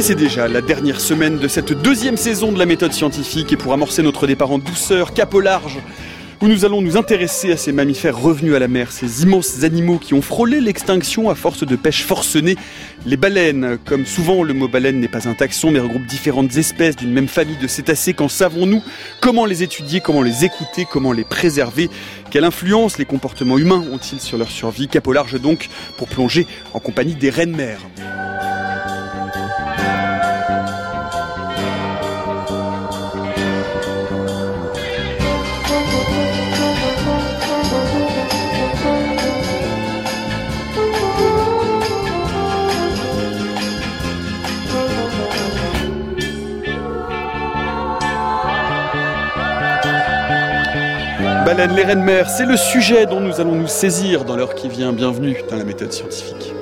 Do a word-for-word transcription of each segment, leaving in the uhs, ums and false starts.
Et c'est déjà la dernière semaine de cette deuxième saison de la méthode scientifique. Et pour amorcer notre départ en douceur, cap au large, où nous allons nous intéresser à ces mammifères revenus à la mer, ces immenses animaux qui ont frôlé l'extinction à force de pêche forcenée. Les baleines, comme souvent le mot baleine n'est pas un taxon mais regroupe différentes espèces d'une même famille de cétacés. Qu'en savons-nous? Comment les étudier? Comment les écouter? Comment les préserver? Quelle influence les comportements humains ont-ils sur leur survie? Cap au large donc pour plonger en compagnie des reines mères. Baleines, les reines mères, c'est le sujet dont nous allons nous saisir dans l'heure qui vient. Bienvenue dans la méthode scientifique.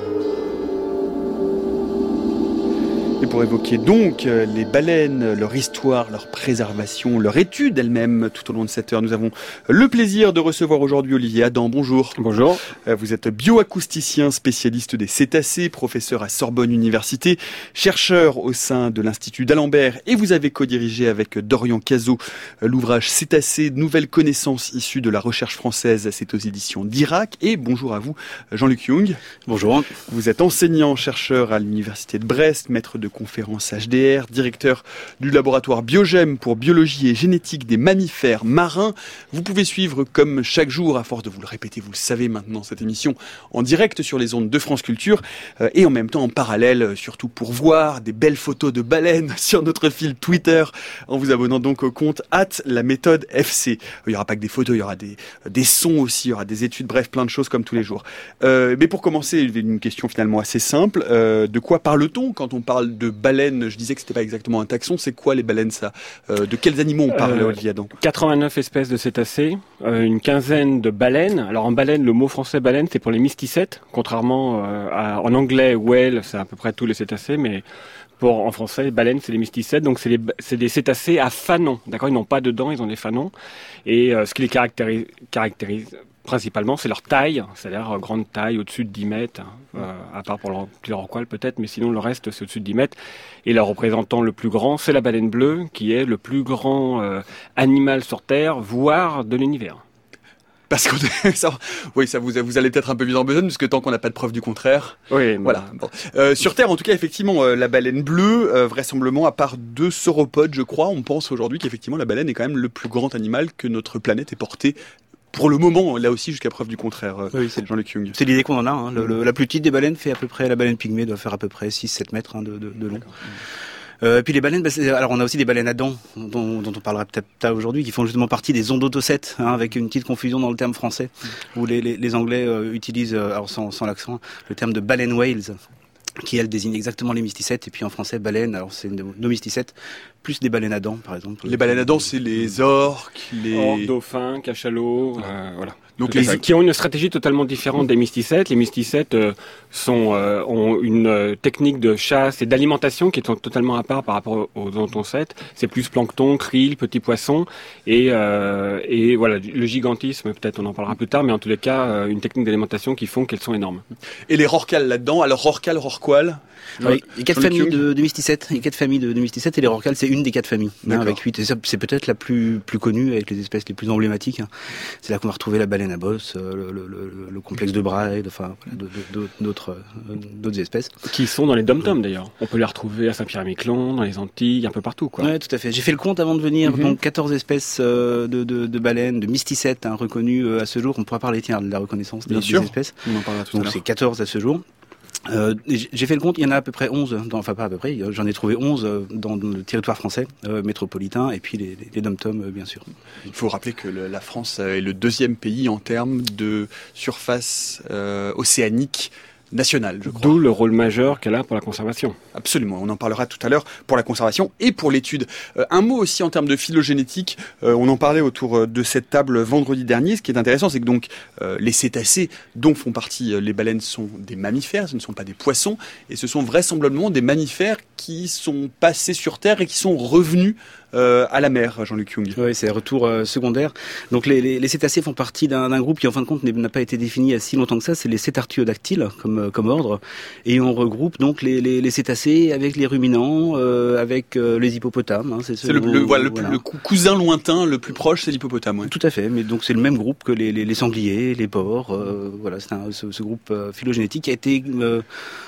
Et pour évoquer donc les baleines, leur histoire, leur préservation, leur étude elle-même tout au long de cette heure, nous avons le plaisir de recevoir aujourd'hui Olivier Adam. Bonjour. Bonjour. Vous êtes bioacousticien, spécialiste des cétacés, professeur à Sorbonne Université, chercheur au sein de l'Institut d'Alembert et vous avez co-dirigé avec Dorian Cazot l'ouvrage Cétacés, nouvelles connaissances issues de la recherche française. C'est aux éditions d'Irak. Et bonjour à vous Jean-Luc Young. Bonjour. Vous êtes enseignant, chercheur à l'Université de Brest, maître de conférence H D R, directeur du laboratoire Biogem pour biologie et génétique des mammifères marins. Vous pouvez suivre comme chaque jour, à force de vous le répéter, vous le savez maintenant, cette émission en direct sur les ondes de France Culture euh, et en même temps en parallèle, surtout pour voir des belles photos de baleines sur notre fil Twitter en vous abonnant donc au compte arobase la méthode F C. Il n'y aura pas que des photos, il y aura des, des sons aussi, il y aura des études, bref, plein de choses comme tous les jours. Euh, mais pour commencer, une question finalement assez simple. Euh, de quoi parle-t-on quand on parle de baleines? Je disais que c'était pas exactement un taxon. C'est quoi les baleines, ça? euh, De quels animaux on parle, euh, Olivier Adam? quatre-vingt-neuf espèces de cétacés, euh, une quinzaine de baleines. Alors en baleine, le mot français baleine, c'est pour les mysticètes, contrairement euh, à, en anglais, whale, c'est à peu près tous les cétacés, mais pour, en français, baleine, c'est les mysticètes, donc c'est, les, c'est des cétacés à fanons, d'accord? Ils n'ont pas de dents, ils ont des fanons. Et euh, ce qui les caractérise, caractérise principalement, c'est leur taille, c'est-à-dire euh, grande taille, au-dessus de dix mètres, hein, euh, à part pour leur petit rorqual peut-être, mais sinon le reste c'est au-dessus de dix mètres. Et leur représentant le plus grand, c'est la baleine bleue, qui est le plus grand euh, animal sur Terre, voire de l'univers. Parce que ça, oui, ça vous, vous allez peut-être un peu vite en besogne, parce que tant qu'on n'a pas de preuve du contraire. Oui, voilà. Bon. Euh, sur Terre, en tout cas, effectivement, euh, la baleine bleue, euh, vraisemblablement, à part deux sauropodes, je crois, on pense aujourd'hui qu'effectivement la baleine est quand même le plus grand animal que notre planète ait porté. Pour le moment, là aussi, jusqu'à preuve du contraire, euh, oui, c'est Jean-Luc Young. C'est l'idée qu'on en a. Hein. Le, le, la plus petite des baleines fait à peu près, la baleine pygmée doit faire à peu près six sept mètres hein, de, de, de long. Euh, et puis les baleines, bah, c'est, alors on a aussi des baleines à dents, dont, dont on parlera peut-être aujourd'hui, qui font justement partie des odontocètes, hein, avec une petite confusion dans le terme français, où les, les, les Anglais euh, utilisent, euh, alors sans, sans l'accent, le terme de baleine whales, qui elle désigne exactement les mysticètes, et puis en français baleine, alors c'est nos mysticètes, plus des baleines à dents par exemple. Les baleines à dents, c'est les orques, les orques, dauphins, cachalots, euh, voilà. Donc les... qui ont une stratégie totalement différente des mysticètes. Les mysticètes euh, sont, euh, ont une euh, technique de chasse et d'alimentation qui est totalement à part par rapport aux odontocètes. C'est plus plancton, krill, petits poissons et, euh, et voilà, le gigantisme, peut-être on en parlera plus tard, mais en tous les cas, euh, une technique d'alimentation qui font qu'elles sont énormes. Et les rorquals là-dedans, alors rorqual, rorqual oui, il y a quatre familles de, de mysticètes. Il y a quatre familles de, de mysticètes et les rorquals, c'est une des quatre familles, hein, avec huit. Et ça, c'est peut-être la plus plus connue avec les espèces les plus emblématiques. Hein. C'est là qu'on va retrouver la baleine à bosse, le, le, le, le complexe de Braid, enfin voilà, d'autres d'autres espèces qui sont dans les dom-toms d'ailleurs. On peut les retrouver à Saint-Pierre-et-Miquelon, dans les Antilles, un peu partout, quoi. Ouais, tout à fait. J'ai fait le compte avant de venir. Mm-hmm. Donc quatorze espèces euh, de, de, de baleines, de mysticètes hein, reconnues euh, à ce jour. On pourra parler tiens de la reconnaissance des, des espèces. On en parlera tout donc à l'heure. C'est quatorze à ce jour. Euh, j'ai fait le compte, il y en a à peu près onze, dans, enfin pas à peu près, j'en ai trouvé onze dans, dans le territoire français euh, métropolitain et puis les, les, les dom-toms euh, bien sûr. Il faut rappeler que le, la France est le deuxième pays en termes de surface euh, océanique nationale, je crois. D'où le rôle majeur qu'elle a pour la conservation. Absolument, on en parlera tout à l'heure pour la conservation et pour l'étude. Euh, un mot aussi en termes de phylogénétique, euh, on en parlait autour de cette table vendredi dernier. Ce qui est intéressant, c'est que donc euh, les cétacés dont font partie euh, les baleines sont des mammifères, ce ne sont pas des poissons, et ce sont vraisemblablement des mammifères qui sont passés sur Terre et qui sont revenus euh, à la mer, Jean-Luc Young. Oui, c'est un retour euh, secondaire. Donc les, les, les cétacés font partie d'un, d'un groupe qui en fin de compte n'a pas été défini il y a si longtemps que ça, c'est les cétartiodactyles, comme comme, comme ordre. Et on regroupe donc les, les, les cétacés avec les ruminants, euh, avec euh, les hippopotames. Hein, c'est c'est le, le, voilà, le, voilà. le cousin lointain, le plus proche, c'est l'hippopotame. Ouais. Tout à fait, mais donc c'est le même groupe que les, les, les sangliers, les porcs. Euh, voilà, c'est un, ce, ce groupe euh, phylogénétique qui a été euh,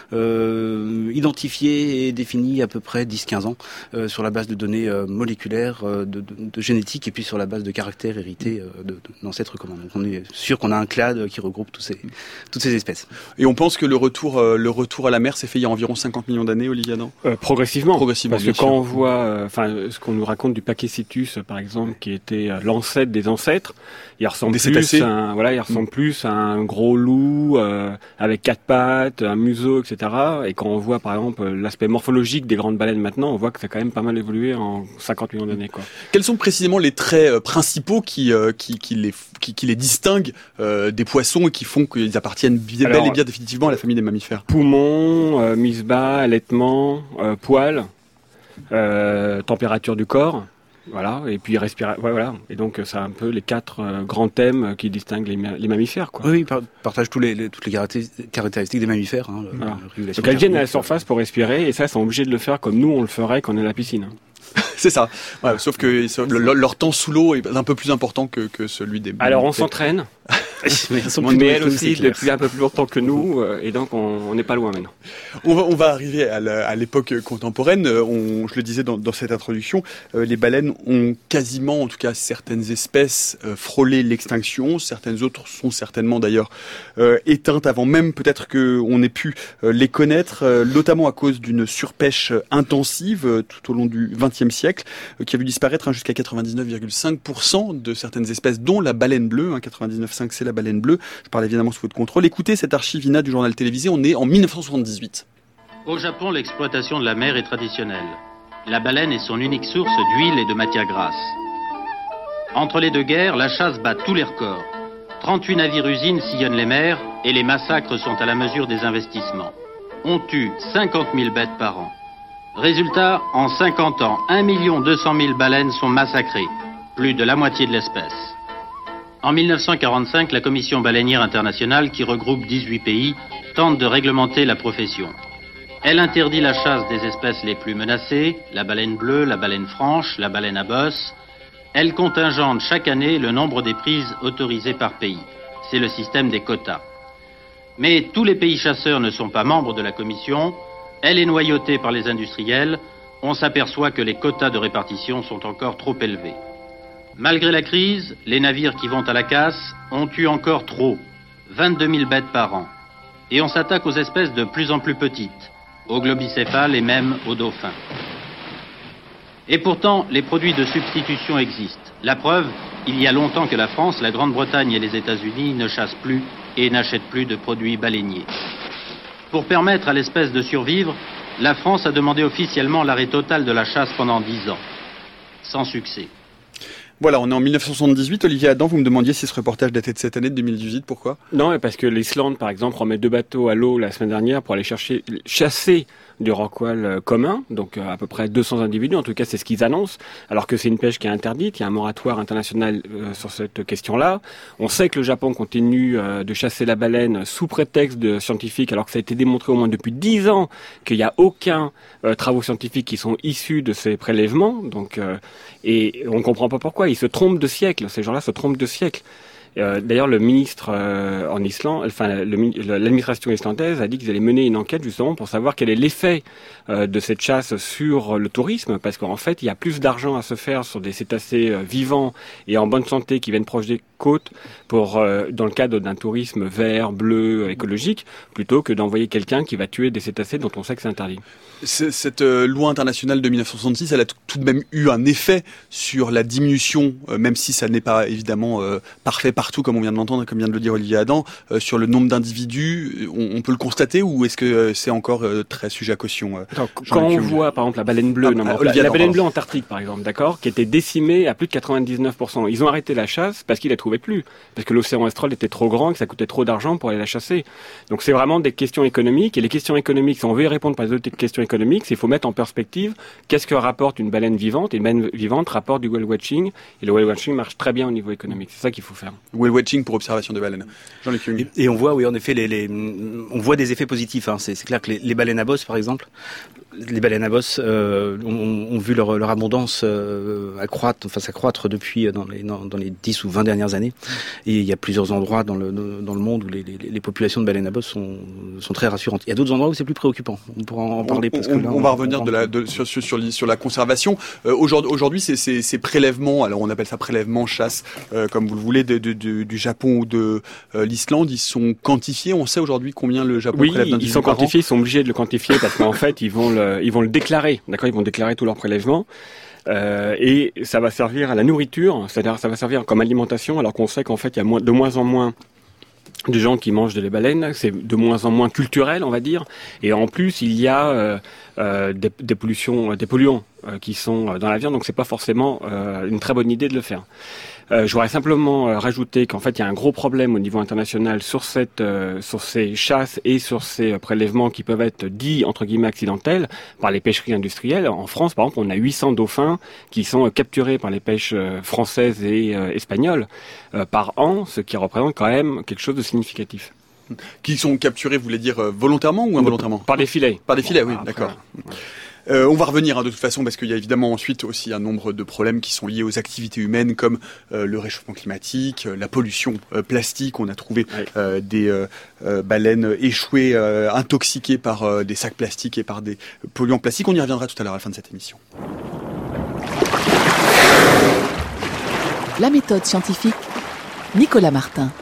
euh, identifié et défini à peu près dix à quinze ans euh, sur la base de données euh, moléculaires, euh, de, de, de génétique et puis sur la base de caractères hérités euh, de, de, d'ancêtres communs. Donc on est sûr qu'on a un clade qui regroupe tous ces, toutes ces espèces. Et on pense que le retour, euh, le retour à la mer s'est fait il y a environ cinquante millions d'années, Olivier Adam euh, Progressivement. Progressivement. Parce que quand on voit, enfin, euh, ce qu'on nous raconte du Pachycetus, par exemple, qui était euh, l'ancêtre des ancêtres, il ressemble des plus à un, voilà, il ressemble mmh. plus à un gros loup euh, avec quatre pattes, un museau, et cetera. Et quand on voit, par exemple, l'aspect morphologique des grandes baleines maintenant, on voit que ça a quand même pas mal évolué en cinquante millions d'années, quoi. Quels sont précisément les traits euh, principaux qui, euh, qui, qui, les, qui, qui les distinguent euh, des poissons et qui font qu'ils appartiennent bien, Alors, bel et bien définitivement à la famille des mammifères? Poumons, euh, mise bas, allaitement, euh, poils, euh, température du corps. Voilà, et puis respirer, ouais, voilà. Et donc, c'est un peu les quatre euh, grands thèmes qui distinguent les, les mammifères, quoi. Oui, ils partagent tous les, les, toutes les caractéristiques des mammifères. Hein, voilà. la donc, elles viennent à la surface pour respirer, et ça, elles sont obligées de le faire comme nous, on le ferait quand on est à la piscine. C'est ça. Ouais, sauf que le, leur temps sous l'eau est un peu plus important que, que celui des... Alors, on s'entraîne. mais mais elles aussi, depuis un peu plus longtemps que nous, euh, et donc on n'est pas loin maintenant. On va, on va arriver à, la, à l'époque contemporaine. On, je le disais dans, dans cette introduction, euh, les baleines ont quasiment, en tout cas certaines espèces, euh, frôlé l'extinction. Certaines autres sont certainement d'ailleurs euh, éteintes avant même peut-être qu'on ait pu euh, les connaître, euh, notamment à cause d'une surpêche intensive euh, tout au long du vingtième siècle, euh, qui a vu disparaître hein, jusqu'à quatre-vingt-dix-neuf virgule cinq pour cent de certaines espèces, dont la baleine bleue. Hein, quatre-vingt-dix-neuf virgule cinq pour cent c'est la baleine bleue. Je parle évidemment sous votre contrôle. Écoutez cette archive I N A du journal télévisé. On est en mille neuf cent soixante-dix-huit. Au Japon, l'exploitation de la mer est traditionnelle. La baleine est son unique source d'huile et de matières grasses. Entre les deux guerres, la chasse bat tous les records. trente-huit navires-usines sillonnent les mers et les massacres sont à la mesure des investissements. On tue cinquante mille bêtes par an. Résultat, en cinquante ans, un million deux cent mille baleines sont massacrées, plus de la moitié de l'espèce. En mille neuf cent quarante-cinq, la Commission baleinière internationale, qui regroupe dix-huit pays, tente de réglementer la profession. Elle interdit la chasse des espèces les plus menacées, la baleine bleue, la baleine franche, la baleine à bosse. Elle contingente chaque année le nombre des prises autorisées par pays. C'est le système des quotas. Mais tous les pays chasseurs ne sont pas membres de la Commission. Elle est noyautée par les industriels. On s'aperçoit que les quotas de répartition sont encore trop élevés. Malgré la crise, les navires qui vont à la casse ont eu encore trop, vingt-deux mille bêtes par an. Et on s'attaque aux espèces de plus en plus petites, aux globicéphales et même aux dauphins. Et pourtant, les produits de substitution existent. La preuve, il y a longtemps que la France, la Grande-Bretagne et les États-Unis ne chassent plus et n'achètent plus de produits baleiniers. Pour permettre à l'espèce de survivre, la France a demandé officiellement l'arrêt total de la chasse pendant dix ans. Sans succès. Voilà, on est en mille neuf cent soixante-dix-huit. Olivier Adam, vous me demandiez si ce reportage datait de cette année, de deux mille dix-huit. Pourquoi ? Non, parce que l'Islande, par exemple, remet deux bateaux à l'eau la semaine dernière pour aller chercher, chasser du rorqual commun, donc à peu près deux cents individus, en tout cas c'est ce qu'ils annoncent, alors que c'est une pêche qui est interdite, il y a un moratoire international euh, sur cette question-là. On sait que le Japon continue euh, de chasser la baleine sous prétexte de scientifique, alors que ça a été démontré au moins depuis dix ans qu'il n'y a aucun euh, travaux scientifiques qui sont issus de ces prélèvements, donc euh, et on ne comprend pas pourquoi, ils se trompent de siècle, ces gens-là se trompent de siècle. Euh, d'ailleurs, le ministre euh, en Islande, enfin le, l'administration islandaise a dit qu'ils allaient mener une enquête justement pour savoir quel est l'effet euh, de cette chasse sur le tourisme, parce qu'en fait, il y a plus d'argent à se faire sur des cétacés euh, vivants et en bonne santé qui viennent proche des côtes pour euh, dans le cadre d'un tourisme vert, bleu, écologique, plutôt que d'envoyer quelqu'un qui va tuer des cétacés dont on sait que c'est interdit. Cette euh, loi internationale de mille neuf cent soixante-six, elle a tout de même eu un effet sur la diminution, euh, même si ça n'est pas évidemment euh, parfait partout, comme on vient de l'entendre, comme vient de le dire Olivier Adam, euh, sur le nombre d'individus, on, on peut le constater, ou est-ce que euh, c'est encore euh, très sujet à caution euh, Alors, Quand on voit par exemple la baleine bleue, ah, non, ah, la, la Adam, baleine bleue antarctique par exemple, d'accord, qui était décimée à plus de quatre-vingt-dix-neuf pour cent, ils ont arrêté la chasse parce qu'ils la trouvaient plus, parce que l'océan Austral était trop grand, que ça coûtait trop d'argent pour aller la chasser. Donc c'est vraiment des questions économiques, et les questions économiques, si on veut y répondre par les autres questions économiques, c'est il faut mettre en perspective qu'est-ce que rapporte une baleine vivante, et une baleine vivante rapporte du whale watching, et le whale watching marche très bien au niveau économique. C'est ça qu'il faut faire. Whale watching pour observation des baleines. Jean-Luc Huang. Et, et on voit, oui, en effet, les, les, on voit des effets positifs. Hein. C'est, c'est clair que les, les baleines à bosse, par exemple, les baleines à bosse euh, ont, ont vu leur, leur abondance euh, accroître, enfin s'accroître depuis dans les, dans, dans les dix ou vingt dernières années. Et il y a plusieurs endroits dans le, dans le monde où les, les, les populations de baleines à bosse sont, sont très rassurantes. Il y a d'autres endroits où c'est plus préoccupant. On pourra en parler. On, parce on, que là, on, on va revenir on de la, de, sur, sur, sur, sur la conservation. Euh, aujourd'hui, aujourd'hui ces, ces, ces prélèvements, alors on appelle ça prélèvement, chasse, euh, comme vous le voulez, de, de, de, du Japon ou de euh, l'Islande, ils sont quantifiés. On sait aujourd'hui combien le Japon oui, prélève d'individus. Oui, ils sont par quantifiés, an. ils sont obligés de le quantifier parce qu'en fait, ils vont le, ils vont le déclarer. D'accord, ils vont déclarer tous leurs prélèvements. Euh, et ça va servir à la nourriture, c'est-à-dire ça va servir comme alimentation, alors qu'on sait qu'en fait il y a moins, de moins en moins de gens qui mangent des baleines, c'est de moins en moins culturel, on va dire, et en plus il y a euh, euh, des, des pollutions, des polluants euh, qui sont dans la viande, donc c'est pas forcément euh, une très bonne idée de le faire. Euh, je voudrais simplement euh, rajouter qu'en fait il y a un gros problème au niveau international sur cette, euh, sur ces chasses et sur ces euh, prélèvements qui peuvent être dits entre guillemets accidentels par les pêcheries industrielles. En France, par exemple, on a huit cents dauphins qui sont euh, capturés par les pêches euh, françaises et euh, espagnoles euh, par an, ce qui représente quand même quelque chose de significatif. Qui sont capturés, vous voulez dire euh, volontairement ou involontairement? Par des filets. Par des filets, oui, Après, d'accord. ouais. Euh, on va revenir hein, de toute façon parce qu'il y a évidemment ensuite aussi un nombre de problèmes qui sont liés aux activités humaines comme euh, le réchauffement climatique, euh, la pollution euh, plastique. On a trouvé ouais. euh, des euh, euh, baleines échouées, euh, intoxiquées par euh, des sacs plastiques et par des polluants plastiques. On y reviendra tout à l'heure à la fin de cette émission. La méthode scientifique, Nicolas Martin.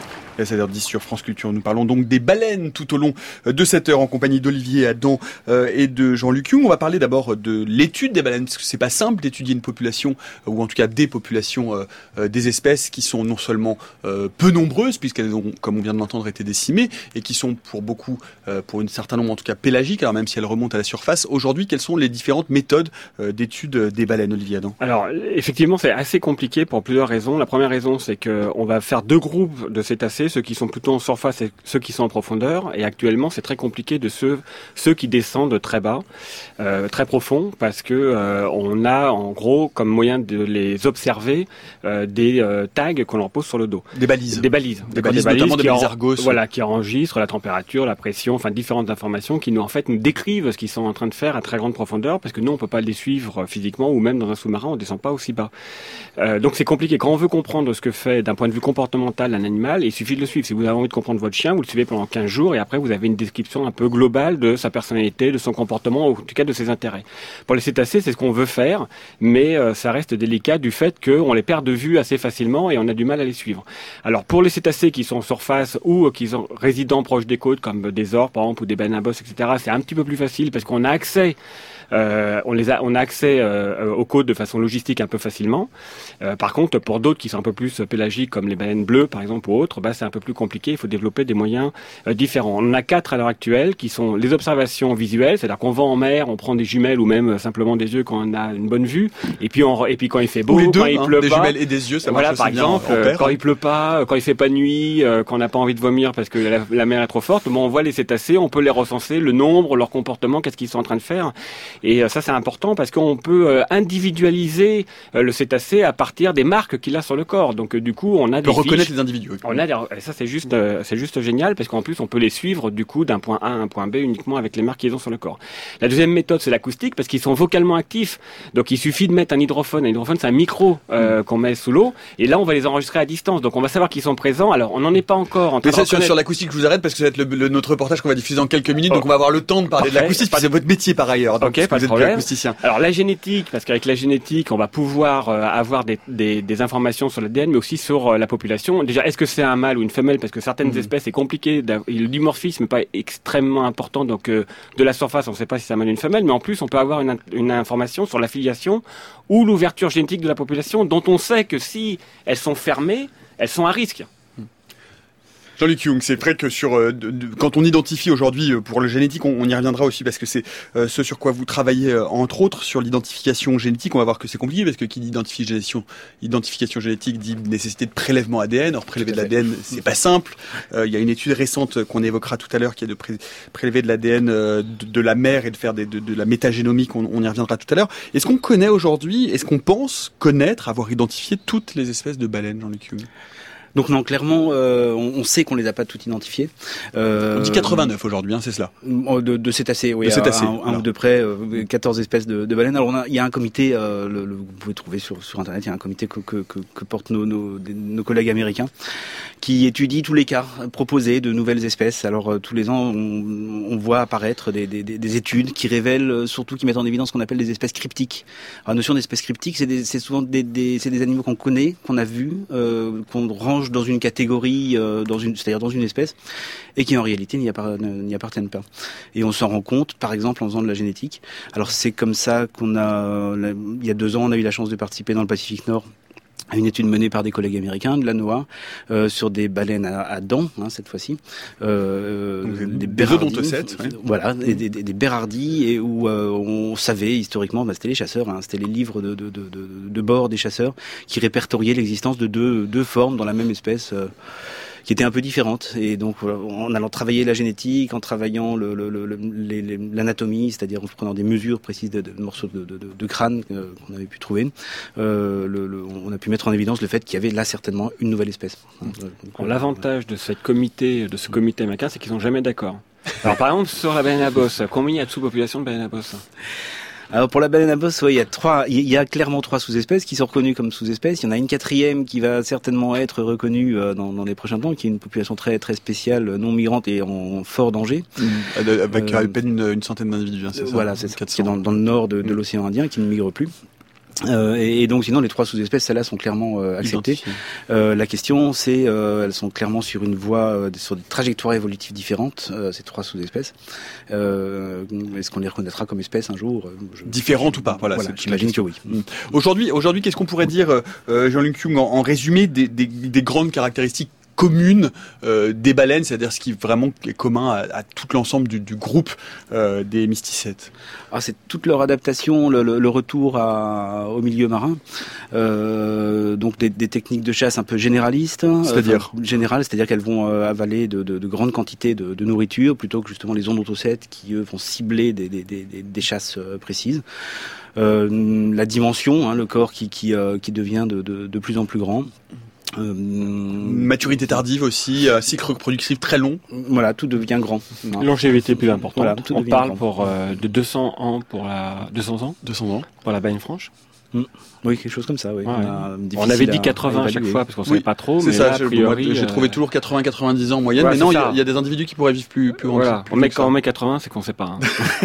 À sept heures dix sur France Culture, nous parlons donc des baleines tout au long de cette heure en compagnie d'Olivier Adam euh, et de Jean-Luc Huang. On va parler d'abord de l'étude des baleines, parce que c'est pas simple d'étudier une population, euh, ou en tout cas des populations euh, euh, des espèces qui sont non seulement euh, peu nombreuses, puisqu'elles ont, comme on vient de l'entendre, été décimées, et qui sont pour beaucoup, euh, pour un certain nombre en tout cas pélagiques, alors même si elles remontent à la surface. Aujourd'hui, quelles sont les différentes méthodes euh, d'étude des baleines, Olivier Adam? Alors, effectivement, c'est assez compliqué pour plusieurs raisons. La première raison, c'est qu'on va faire deux groupes de cétacés, ceux qui sont plutôt en surface et ceux qui sont en profondeur. Et actuellement, c'est très compliqué de ceux, ceux qui descendent très bas, euh, très profond, parce que euh, on a en gros comme moyen de les observer euh, des euh, tags qu'on leur pose sur le dos. Des balises. Des balises. Des balises, des balises notamment des balises Argos. Voilà, qui enregistrent la température, la pression, enfin différentes informations qui nous en fait nous décrivent ce qu'ils sont en train de faire à très grande profondeur, parce que nous on peut pas les suivre physiquement ou même dans un sous-marin on descend pas aussi bas. Euh, donc c'est compliqué. Quand on veut comprendre ce que fait d'un point de vue comportemental un animal, il suffit de le suivre. Si vous avez envie de comprendre votre chien, vous le suivez pendant quinze jours et après vous avez une description un peu globale de sa personnalité, de son comportement, ou en tout cas de ses intérêts. Pour les cétacés, c'est ce qu'on veut faire, mais euh, ça reste délicat du fait qu'on les perd de vue assez facilement et on a du mal à les suivre. Alors pour les cétacés qui sont en surface ou euh, qui sont résidents proches des côtes, comme des ors par exemple ou des baleines à bosse, et cetera, c'est un petit peu plus facile parce qu'on a accès Euh, on les a, on a accès euh, aux côtes de façon logistique un peu facilement. Euh, par contre, pour d'autres qui sont un peu plus pélagiques, comme les baleines bleues par exemple ou autres, bah c'est un peu plus compliqué. Il faut développer des moyens euh, différents. On en a quatre à l'heure actuelle, qui sont les observations visuelles, c'est-à-dire qu'on va en mer, on prend des jumelles ou même simplement des yeux quand on a une bonne vue, et puis on, et puis quand il fait beau, ou les deux, quand il hein, pleut des pas, jumelles et des yeux, ça voilà, marche par aussi bien exemple, en paire. quand il pleut pas, quand il fait pas nuit, euh, quand on n'a pas envie de vomir parce que la, la mer est trop forte, bon, on voit les cétacés, on peut les recenser, le nombre, leur comportement, qu'est-ce qu'ils sont en train de faire, et euh, ça c'est important parce qu'on peut euh, individualiser euh, le cétacé à partir des marques qu'il a sur le corps. Donc euh, du coup, on a on peut des reconnaître fiches, les individus. on a des, et ça c'est juste euh, c'est juste génial parce qu'en plus on peut les suivre du coup d'un point A à un point B uniquement avec les marques qu'ils ont sur le corps. La deuxième méthode c'est l'acoustique parce qu'ils sont vocalement actifs. Donc il suffit de mettre un hydrophone. Un hydrophone c'est un micro euh, mmh. qu'on met sous l'eau et là on va les enregistrer à distance. Donc on va savoir qu'ils sont présents. Alors on n'en est pas encore en train Mais ça, de sur, sur l'acoustique, je vous arrête parce que ça va être le, le, notre reportage qu'on va diffuser dans quelques minutes, oh. donc on va avoir le temps de parler Parfait. de l'acoustique, parce que c'est votre métier par ailleurs. Donc okay, pas vous de êtes acousticien. Alors la génétique, parce qu'avec la génétique, on va pouvoir euh, avoir des, des, des informations sur l'A D N, mais aussi sur euh, la population. Déjà, est-ce que c'est un mâle ou une femelle? Parce que certaines mmh. espèces, c'est compliqué. Le dimorphisme n'est pas extrêmement important, donc euh, de la surface, on ne sait pas si c'est un mâle ou une femelle, mais en plus, on peut avoir une, une information sur l'affiliation ou l'ouverture génétique de la population, dont on sait que si elles sont fermées, elles sont à risque. Jean-Luc Huang, c'est vrai que sur euh, de, de, quand on identifie aujourd'hui euh, pour le génétique, on, on y reviendra aussi parce que c'est euh, ce sur quoi vous travaillez euh, entre autres sur l'identification génétique. On va voir que c'est compliqué parce que qui dit identification, identification génétique dit nécessité de prélèvement A D N. Or prélever de l'A D N, c'est pas simple. Euh, il y a une étude récente qu'on évoquera tout à l'heure qui est de pré- prélever de l'A D N euh, de, de la mer et de faire des, de, de la métagénomique. On, on y reviendra tout à l'heure. Est-ce qu'on connaît aujourd'hui, est-ce qu'on pense connaître, avoir identifié toutes les espèces de baleines, Jean-Luc Huang? Donc non, clairement, euh, on, on sait qu'on les a pas toutes identifiées. Euh, on dit quatre-vingt-neuf aujourd'hui, hein, c'est cela. De, de cétacés, oui, de cétacés, un, un ou de près, euh, quatorze espèces de, de baleines. Alors on a, il y a un comité, euh, le, le, vous pouvez trouver sur, sur internet, il y a un comité que, que, que, que portent nos, nos, nos collègues américains, qui étudie tous les cas proposés de nouvelles espèces. Alors euh, tous les ans, on, on voit apparaître des, des, des études qui révèlent, euh, surtout qui mettent en évidence ce qu'on appelle des espèces cryptiques. Alors, la notion d'espèces cryptiques, c'est, des, c'est souvent des, des, c'est des animaux qu'on connaît, qu'on a vus, euh, qu'on range dans une catégorie, euh, dans une, c'est-à-dire dans une espèce, et qui en réalité n'y, appart- n'y appartiennent pas. Et on s'en rend compte, par exemple, en faisant de la génétique. Alors c'est comme ça qu'on a, il y a deux ans, on a eu la chance de participer dans le Pacifique Nord à une étude menée par des collègues américains de l'A N O A euh, sur des baleines à, à dents, hein, cette fois-ci, euh, des, des odontocètes, ouais. Voilà, et des, des, des bérardis, et où euh, on savait historiquement, bah, c'était les chasseurs, hein, c'était les livres de, de, de, de, de bord des chasseurs qui répertoriaient l'existence de deux, deux formes dans la même espèce. Euh, qui étaient un peu différentes, et donc en allant travailler la génétique, en travaillant le, le, le, les, les, l'anatomie, c'est-à-dire en prenant des mesures précises de, de, de morceaux de, de, de, de crâne euh, qu'on avait pu trouver, euh, le, le, on a pu mettre en évidence le fait qu'il y avait là certainement une nouvelle espèce. Donc, l'avantage de cette comité, de ce comité américain, c'est qu'ils sont jamais d'accord. Alors par exemple sur la baleine à bosse, combien il y a de sous-population de baleine à bosse ? Alors pour la baleine à bosse, ouais, il y a trois, il y a clairement trois sous-espèces qui sont reconnues comme sous-espèces. Il y en a une quatrième qui va certainement être reconnue dans, dans les prochains temps, qui est une population très très spéciale, non migrante et en fort danger. Mmh. Avec euh, à peine une, une centaine d'individus, hein, c'est ça. Voilà, c'est ça. Qui est dans, dans le nord de, de l'océan Indien, qui ne migre plus. Euh, et, et donc sinon les trois sous-espèces, celles-là sont clairement euh, acceptées. Euh, la question c'est, euh, elles sont clairement sur une voie, euh, sur des trajectoires évolutives différentes, euh, ces trois sous-espèces. Euh, est-ce qu'on les reconnaîtra comme espèces un jour je... Différentes ou pas? Voilà, voilà j'imagine que oui. Mmh. Aujourd'hui, aujourd'hui, qu'est-ce qu'on pourrait dire, euh, Jean-Luc Young, en, en résumé des, des, des grandes caractéristiques commune euh, des baleines, c'est-à-dire ce qui vraiment est commun à, à tout l'ensemble du, du groupe euh, des mysticètes? Ah, c'est toute leur adaptation, le, le, le retour à, au milieu marin, euh, donc des, des techniques de chasse un peu généralistes, c'est-à-dire euh, générales, c'est-à-dire qu'elles vont euh, avaler de, de, de grandes quantités de, de nourriture plutôt que justement les odontocètes qui eux vont cibler des, des, des, des chasses euh, précises. Euh, la dimension, hein, le corps qui, qui, euh, qui devient de, de, de plus en plus grand. Euh, maturité tardive aussi, euh, cycle reproductif très long. Voilà, tout devient grand. Longévité plus importante. Voilà, tout on parle grand. pour euh, de deux cents ans pour la deux cents ans. deux cents ans pour la baleine franche. Mmh. Oui, quelque chose comme ça. Oui. Ouais, on, on avait dit quatre-vingts à, à chaque fois parce qu'on savait oui, pas trop. C'est mais ça. là, je, priori, moi, j'ai euh... trouvé toujours quatre-vingts à quatre-vingt-dix ans en moyenne, ouais, mais non, il y, y a des individus qui pourraient vivre plus plus voilà. longtemps. On met quand on met quatre-vingts, c'est qu'on sait pas. Hein.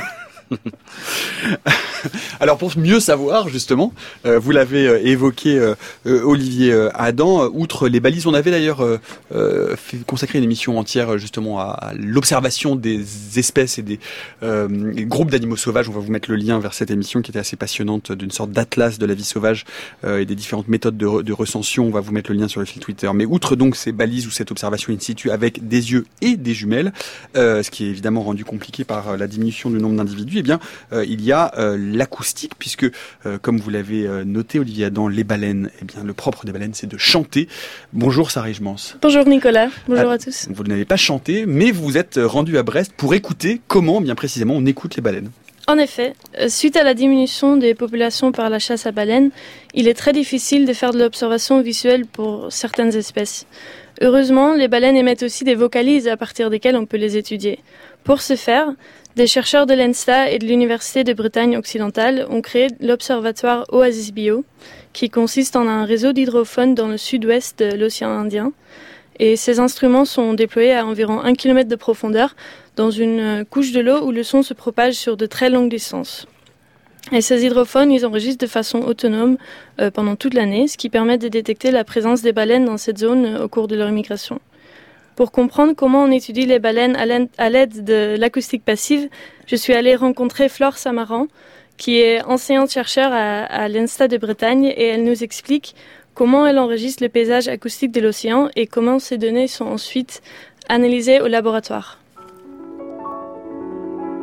Alors pour mieux savoir justement, euh, vous l'avez euh, évoqué euh, euh, Olivier euh, Adam, euh, outre les balises, on avait d'ailleurs euh, euh, fait consacré une émission entière justement à, à l'observation des espèces et des euh, groupes d'animaux sauvages. On va vous mettre le lien vers cette émission qui était assez passionnante, d'une sorte d'atlas de la vie sauvage euh, et des différentes méthodes de, de recension. On va vous mettre le lien sur le fil Twitter. Mais outre donc ces balises ou cette observation in situ avec des yeux et des jumelles, euh, ce qui est évidemment rendu compliqué par la diminution du nombre d'individus, eh bien euh, il y a euh, l'acoustique, puisque euh, comme vous l'avez euh, noté Olivier Adam, les baleines, eh bien le propre des baleines c'est de chanter. Bonjour Sarah Gemans. Bonjour Nicolas, bonjour ah, à tous. Vous n'avez pas chanté, mais vous vous êtes rendu à Brest pour écouter comment bien précisément on écoute les baleines. En effet, suite à la diminution des populations par la chasse à baleines, il est très difficile de faire de l'observation visuelle pour certaines espèces. Heureusement, les baleines émettent aussi des vocalises à partir desquelles on peut les étudier. Pour ce faire, des chercheurs de l'ENSTA et de l'Université de Bretagne occidentale ont créé l'observatoire Oasis Bio, qui consiste en un réseau d'hydrophones dans le sud-ouest de l'océan Indien. Et ces instruments sont déployés à environ un kilomètre de profondeur dans une couche de l'eau où le son se propage sur de très longues distances. Et ces hydrophones, ils enregistrent de façon autonome euh, pendant toute l'année, ce qui permet de détecter la présence des baleines dans cette zone euh, au cours de leur migration. Pour comprendre comment on étudie les baleines à l'aide de l'acoustique passive, je suis allée rencontrer Flore Samaran, qui est enseignante-chercheur à, à l'ENSTA de Bretagne, et elle nous explique comment elle enregistre le paysage acoustique de l'océan et comment ces données sont ensuite analysées au laboratoire.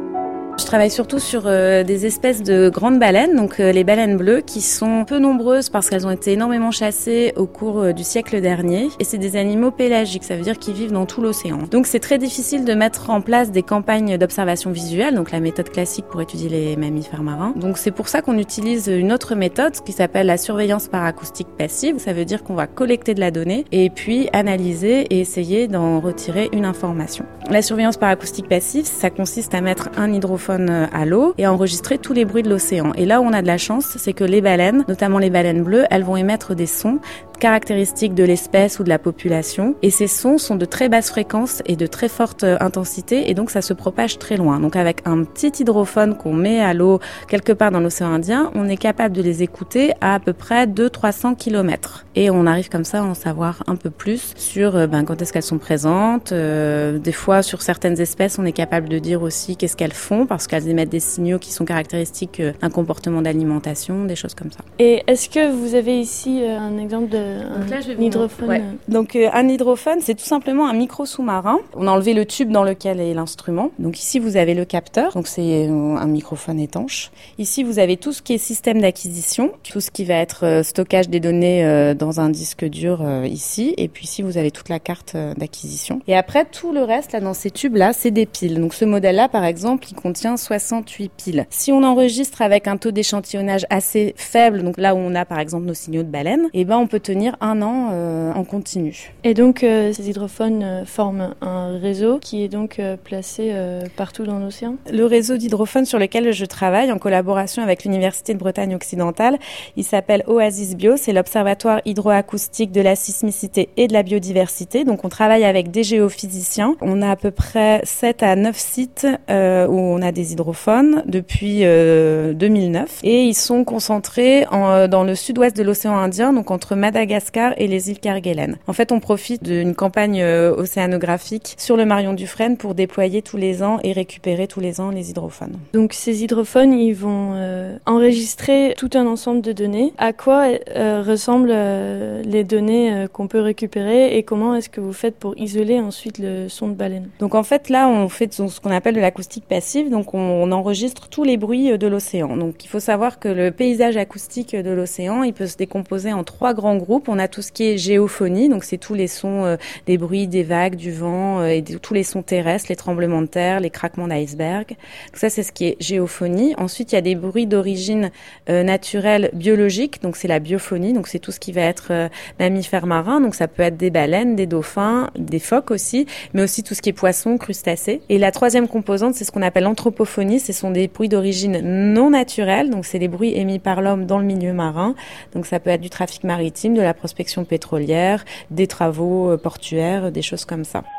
Je travaille surtout sur euh, des espèces de grandes baleines, donc euh, les baleines bleues, qui sont peu nombreuses parce qu'elles ont été énormément chassées au cours euh, du siècle dernier. Et c'est des animaux pélagiques, ça veut dire qu'ils vivent dans tout l'océan. Donc c'est très difficile de mettre en place des campagnes d'observation visuelle, donc la méthode classique pour étudier les mammifères marins. Donc c'est pour ça qu'on utilise une autre méthode qui s'appelle la surveillance par acoustique passive. Ça veut dire qu'on va collecter de la donnée et puis analyser et essayer d'en retirer une information. La surveillance par acoustique passive, ça consiste à mettre un hydrophone à l'eau et enregistrer tous les bruits de l'océan. Et là où on a de la chance, c'est que les baleines, notamment les baleines bleues, elles vont émettre des sons caractéristiques de l'espèce ou de la population. Et ces sons sont de très basse fréquence et de très forte intensité et donc ça se propage très loin. Donc avec un petit hydrophone qu'on met à l'eau quelque part dans l'océan Indien, on est capable de les écouter à à peu près deux à trois cents kilomètres. Et on arrive comme ça à en savoir un peu plus sur ben, quand est-ce qu'elles sont présentes. Euh, des fois, sur certaines espèces, on est capable de dire aussi qu'est-ce qu'elles font parce qu'elles émettent des signaux qui sont caractéristiques d'un comportement d'alimentation, des choses comme ça. Et est-ce que vous avez ici un exemple de Donc là, je vais un hydrophone ouais. Donc euh, un hydrophone, c'est tout simplement un micro sous-marin. On a enlevé le tube dans lequel est l'instrument. Donc ici, vous avez le capteur. Donc c'est un microphone étanche. Ici, vous avez tout ce qui est système d'acquisition, tout ce qui va être euh, stockage des données euh, dans un disque dur euh, ici. Et puis ici, vous avez toute la carte euh, d'acquisition. Et après, tout le reste, là, dans ces tubes-là, c'est des piles. Donc ce modèle-là, par exemple, il contient soixante-huit piles. Si on enregistre avec un taux d'échantillonnage assez faible, donc là où on a, par exemple, nos signaux de baleine, eh ben, on peut tenir un an euh, en continu. Et donc, euh, ces hydrophones euh, forment un réseau qui est donc euh, placé euh, partout dans l'océan. Le réseau d'hydrophones sur lequel je travaille, en collaboration avec l'Université de Bretagne occidentale, il s'appelle Oasis Bio. C'est l'Observatoire hydroacoustique de la sismicité et de la biodiversité. Donc, on travaille avec des géophysiciens. On a à peu près sept à neuf sites euh, où on a des hydrophones depuis euh, deux mille neuf. Et ils sont concentrés en, dans le sud-ouest de l'océan Indien, donc entre Madagascar et les îles Kerguelen. En fait, on profite d'une campagne euh, océanographique sur le Marion Dufresne pour déployer tous les ans et récupérer tous les ans les hydrophones. Donc ces hydrophones, ils vont euh, enregistrer tout un ensemble de données. À quoi euh, ressemblent euh, les données euh, qu'on peut récupérer et comment est-ce que vous faites pour isoler ensuite le son de baleine? Donc en fait, là, on fait ce qu'on appelle de l'acoustique passive. Donc on, on enregistre tous les bruits de l'océan. Donc il faut savoir que le paysage acoustique de l'océan, il peut se décomposer en trois grands groupes. On a tout ce qui est géophonie, donc c'est tous les sons euh, des bruits, des vagues, du vent euh, et de, tous les sons terrestres, les tremblements de terre, les craquements d'iceberg. Donc ça, c'est ce qui est géophonie. Ensuite, il y a des bruits d'origine euh, naturelle biologique, donc c'est la biophonie, donc c'est tout ce qui va être euh, mammifères marins, donc ça peut être des baleines, des dauphins, des phoques aussi, mais aussi tout ce qui est poissons, crustacés. Et la troisième composante, c'est ce qu'on appelle l'anthropophonie, ce sont des bruits d'origine non naturelle, donc c'est des bruits émis par l'homme dans le milieu marin, donc ça peut être du trafic maritime, de la prospection pétrolière, des travaux portuaires, des choses comme ça.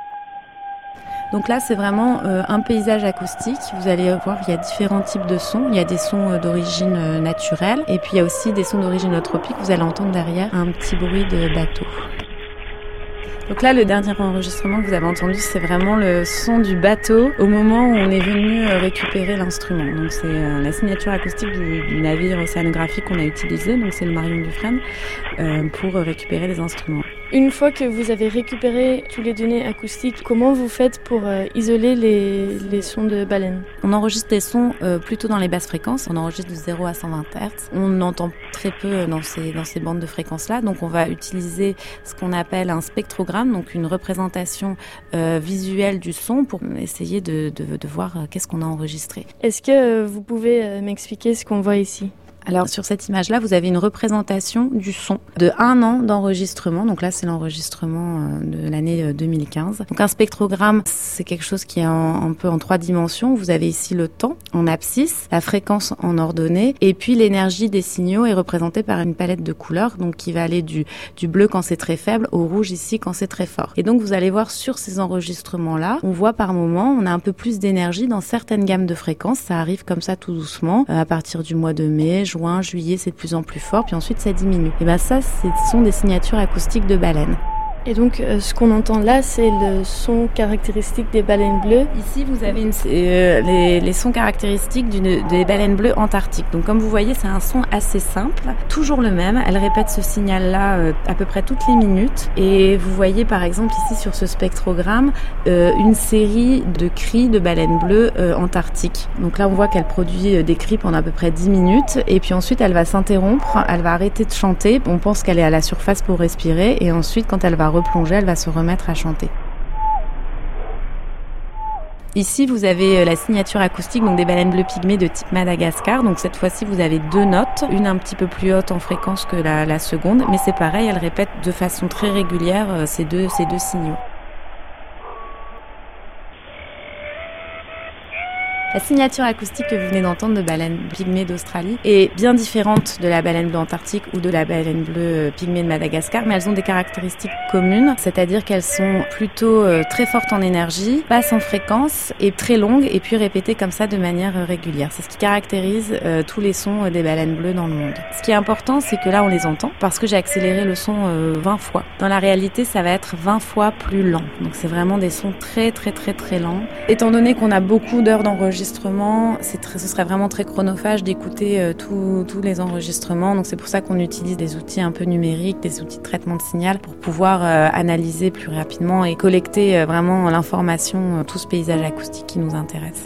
Donc là, c'est vraiment euh, un paysage acoustique. Vous allez voir, il y a différents types de sons. Il y a des sons euh, d'origine euh, naturelle et puis il y a aussi des sons d'origine eutropique. Vous allez entendre derrière un petit bruit de bateau. Donc là, le dernier enregistrement que vous avez entendu, c'est vraiment le son du bateau au moment où on est venu récupérer l'instrument. Donc c'est euh, la signature acoustique du, du navire océanographique qu'on a utilisé, donc c'est le Marion Dufresne, euh, pour récupérer les instruments. Une fois que vous avez récupéré toutes les données acoustiques, comment vous faites pour euh, isoler les, les sons de baleines? On enregistre des sons euh, plutôt dans les basses fréquences. On enregistre de zéro à cent vingt hertz. On entend très peu dans ces, dans ces bandes de fréquences-là. Donc on va utiliser ce qu'on appelle un spectrogramme, donc une représentation euh, visuelle du son pour essayer de, de, de voir euh, qu'est-ce qu'on a enregistré. Est-ce que euh, vous pouvez euh, m'expliquer ce qu'on voit ici? Alors sur cette image-là, vous avez une représentation du son de un an d'enregistrement. Donc là, c'est l'enregistrement de l'année deux mille quinze. Donc un spectrogramme, c'est quelque chose qui est en, un peu en trois dimensions. Vous avez ici le temps en abscisse, la fréquence en ordonnée, et puis l'énergie des signaux est représentée par une palette de couleurs, donc qui va aller du, du bleu quand c'est très faible au rouge ici quand c'est très fort. Et donc vous allez voir sur ces enregistrements-là, on voit par moment, on a un peu plus d'énergie dans certaines gammes de fréquences. Ça arrive comme ça tout doucement, à partir du mois de mai, juin, juillet, c'est de plus en plus fort, puis ensuite ça diminue. Et ben ça, ce sont des signatures acoustiques de baleines. Et donc, euh, ce qu'on entend là, c'est le son caractéristique des baleines bleues. Ici, vous avez une, euh, les, les sons caractéristiques d'une, des baleines bleues antarctiques. Donc, comme vous voyez, c'est un son assez simple, toujours le même. Elle répète ce signal-là euh, à peu près toutes les minutes. Et vous voyez, par exemple, ici sur ce spectrogramme, euh, une série de cris de baleines bleues euh, antarctiques. Donc là, on voit qu'elle produit euh, des cris pendant à peu près dix minutes. Et puis ensuite, elle va s'interrompre, elle va arrêter de chanter. On pense qu'elle est à la surface pour respirer. Et ensuite, quand elle va replonger, elle va se remettre à chanter. Ici, vous avez la signature acoustique donc des baleines bleues pygmées de type Madagascar. Donc cette fois-ci, vous avez deux notes, une un petit peu plus haute en fréquence que la, la seconde, mais c'est pareil, elle répète de façon très régulière ces deux, ces deux signaux. La signature acoustique que vous venez d'entendre de baleine pygmée d'Australie est bien différente de la baleine bleue antarctique ou de la baleine bleue pygmée de Madagascar, mais elles ont des caractéristiques communes, c'est-à-dire qu'elles sont plutôt très fortes en énergie, basses en fréquence et très longues, et puis répétées comme ça de manière régulière. C'est ce qui caractérise euh, tous les sons des baleines bleues dans le monde. Ce qui est important, c'est que là, on les entend parce que j'ai accéléré le son euh, vingt fois. Dans la réalité, ça va être vingt fois plus lent. Donc c'est vraiment des sons très très très très lents. Étant donné qu'on a beaucoup d'heures d'enregistrement, c'est très, ce serait vraiment très chronophage d'écouter euh, tous les enregistrements. Donc c'est pour ça qu'on utilise des outils un peu numériques, des outils de traitement de signal pour pouvoir euh, analyser plus rapidement et collecter euh, vraiment l'information, euh, tout ce paysage acoustique qui nous intéresse.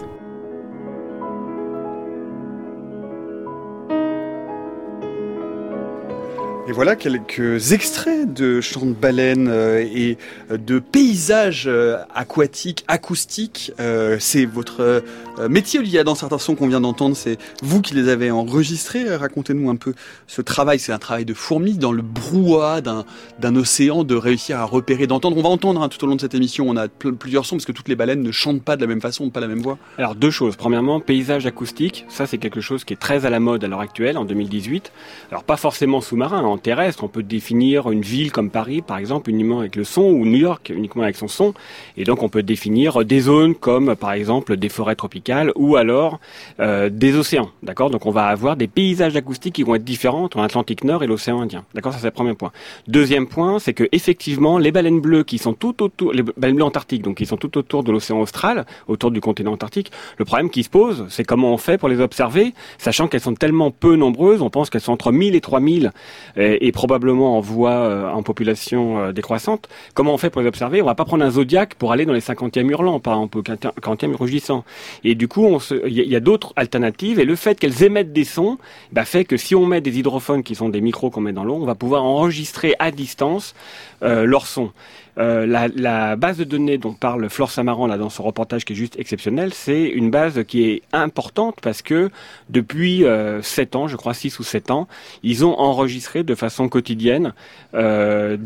Et voilà quelques extraits de chants de baleines euh, et de paysages euh, aquatiques, acoustiques. Euh, c'est votre euh, métier, Olivia, dans certains sons qu'on vient d'entendre. C'est vous qui les avez enregistrés. Racontez-nous un peu ce travail. C'est un travail de fourmi dans le brouhaha d'un, d'un océan, de réussir à repérer, d'entendre. On va entendre hein, tout au long de cette émission. On a pl- plusieurs sons parce que toutes les baleines ne chantent pas de la même façon, pas la même voix. Alors deux choses. Premièrement, paysage acoustique. Ça, c'est quelque chose qui est très à la mode à l'heure actuelle, en deux mille dix-huit. Alors pas forcément sous-marin, hein. Terrestre, on peut définir une ville comme Paris, par exemple, uniquement avec le son, ou New York uniquement avec son son. Et donc, on peut définir des zones comme, par exemple, des forêts tropicales ou alors euh, des océans. D'accord ? Donc, on va avoir des paysages acoustiques qui vont être différents entre l'Atlantique Nord et l'océan Indien. D'accord ? Ça, c'est le premier point. Deuxième point, c'est que effectivement, les baleines bleues qui sont tout autour, les baleines bleues antarctiques, donc qui sont tout autour de l'océan austral, autour du continent antarctique. Le problème qui se pose, c'est comment on fait pour les observer, sachant qu'elles sont tellement peu nombreuses. On pense qu'elles sont entre mille et trois mille. Euh, et probablement en voie euh, en population euh, décroissante. Comment on fait pour les observer ? On va pas prendre un zodiaque pour aller dans les cinquantièmes hurlants, par exemple, quarantièmes rugissants. Et du coup, on se, il y, y a d'autres alternatives, et le fait qu'elles émettent des sons, bah, fait que si on met des hydrophones qui sont des micros qu'on met dans l'eau, on va pouvoir enregistrer à distance euh, leurs sons. Euh, la, la base de données dont parle Flore Samaran là dans son reportage qui est juste exceptionnel, c'est une base qui est importante parce que depuis euh, sept ans, je crois six ou sept ans, ils ont enregistré de façon quotidienne euh,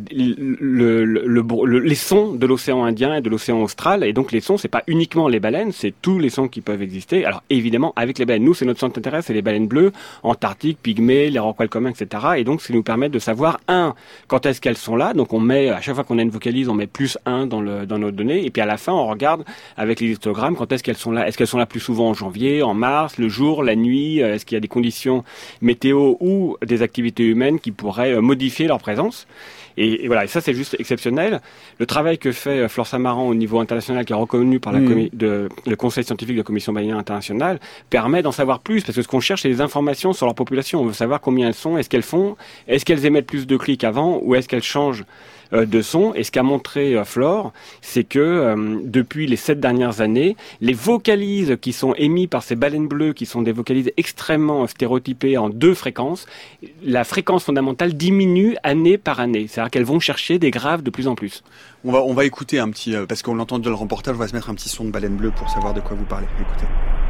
le, le, le, le, les sons de l'océan Indien et de l'océan Austral. Et donc les sons, c'est pas uniquement les baleines, c'est tous les sons qui peuvent exister. Alors évidemment avec les baleines, nous c'est notre centre d'intérêt, c'est les baleines bleues, antarctiques, pygmées, les rorquals communs, et cetera. Et donc ça nous permet de savoir un, quand est-ce qu'elles sont là. Donc on met à chaque fois qu'on a une vocalise, on met plus un dans, le, dans nos données, et puis à la fin, on regarde avec les histogrammes quand est-ce qu'elles sont là. Est-ce qu'elles sont là plus souvent en janvier, en mars, le jour, la nuit? Est-ce qu'il y a des conditions météo ou des activités humaines qui pourraient modifier leur présence? Et, et voilà, et ça c'est juste exceptionnel. Le travail que fait Flore Samaran au niveau international, qui est reconnu par la mmh. comi- de, le Conseil scientifique de la Commission baleinière internationale, permet d'en savoir plus, parce que ce qu'on cherche, c'est des informations sur leur population. On veut savoir combien elles sont, est-ce qu'elles font, est-ce qu'elles émettent plus de clics qu'avant, ou est-ce qu'elles changent de son. Et ce qu'a montré euh, Flore, c'est que euh, depuis les sept dernières années, les vocalises qui sont émises par ces baleines bleues, qui sont des vocalises extrêmement stéréotypées en deux fréquences, la fréquence fondamentale diminue année par année. C'est-à-dire qu'elles vont chercher des graves de plus en plus. On va, on va écouter un petit, euh, parce qu'on l'entend dans le reportage, on va se mettre un petit son de baleine bleue pour savoir de quoi vous parlez. Écoutez.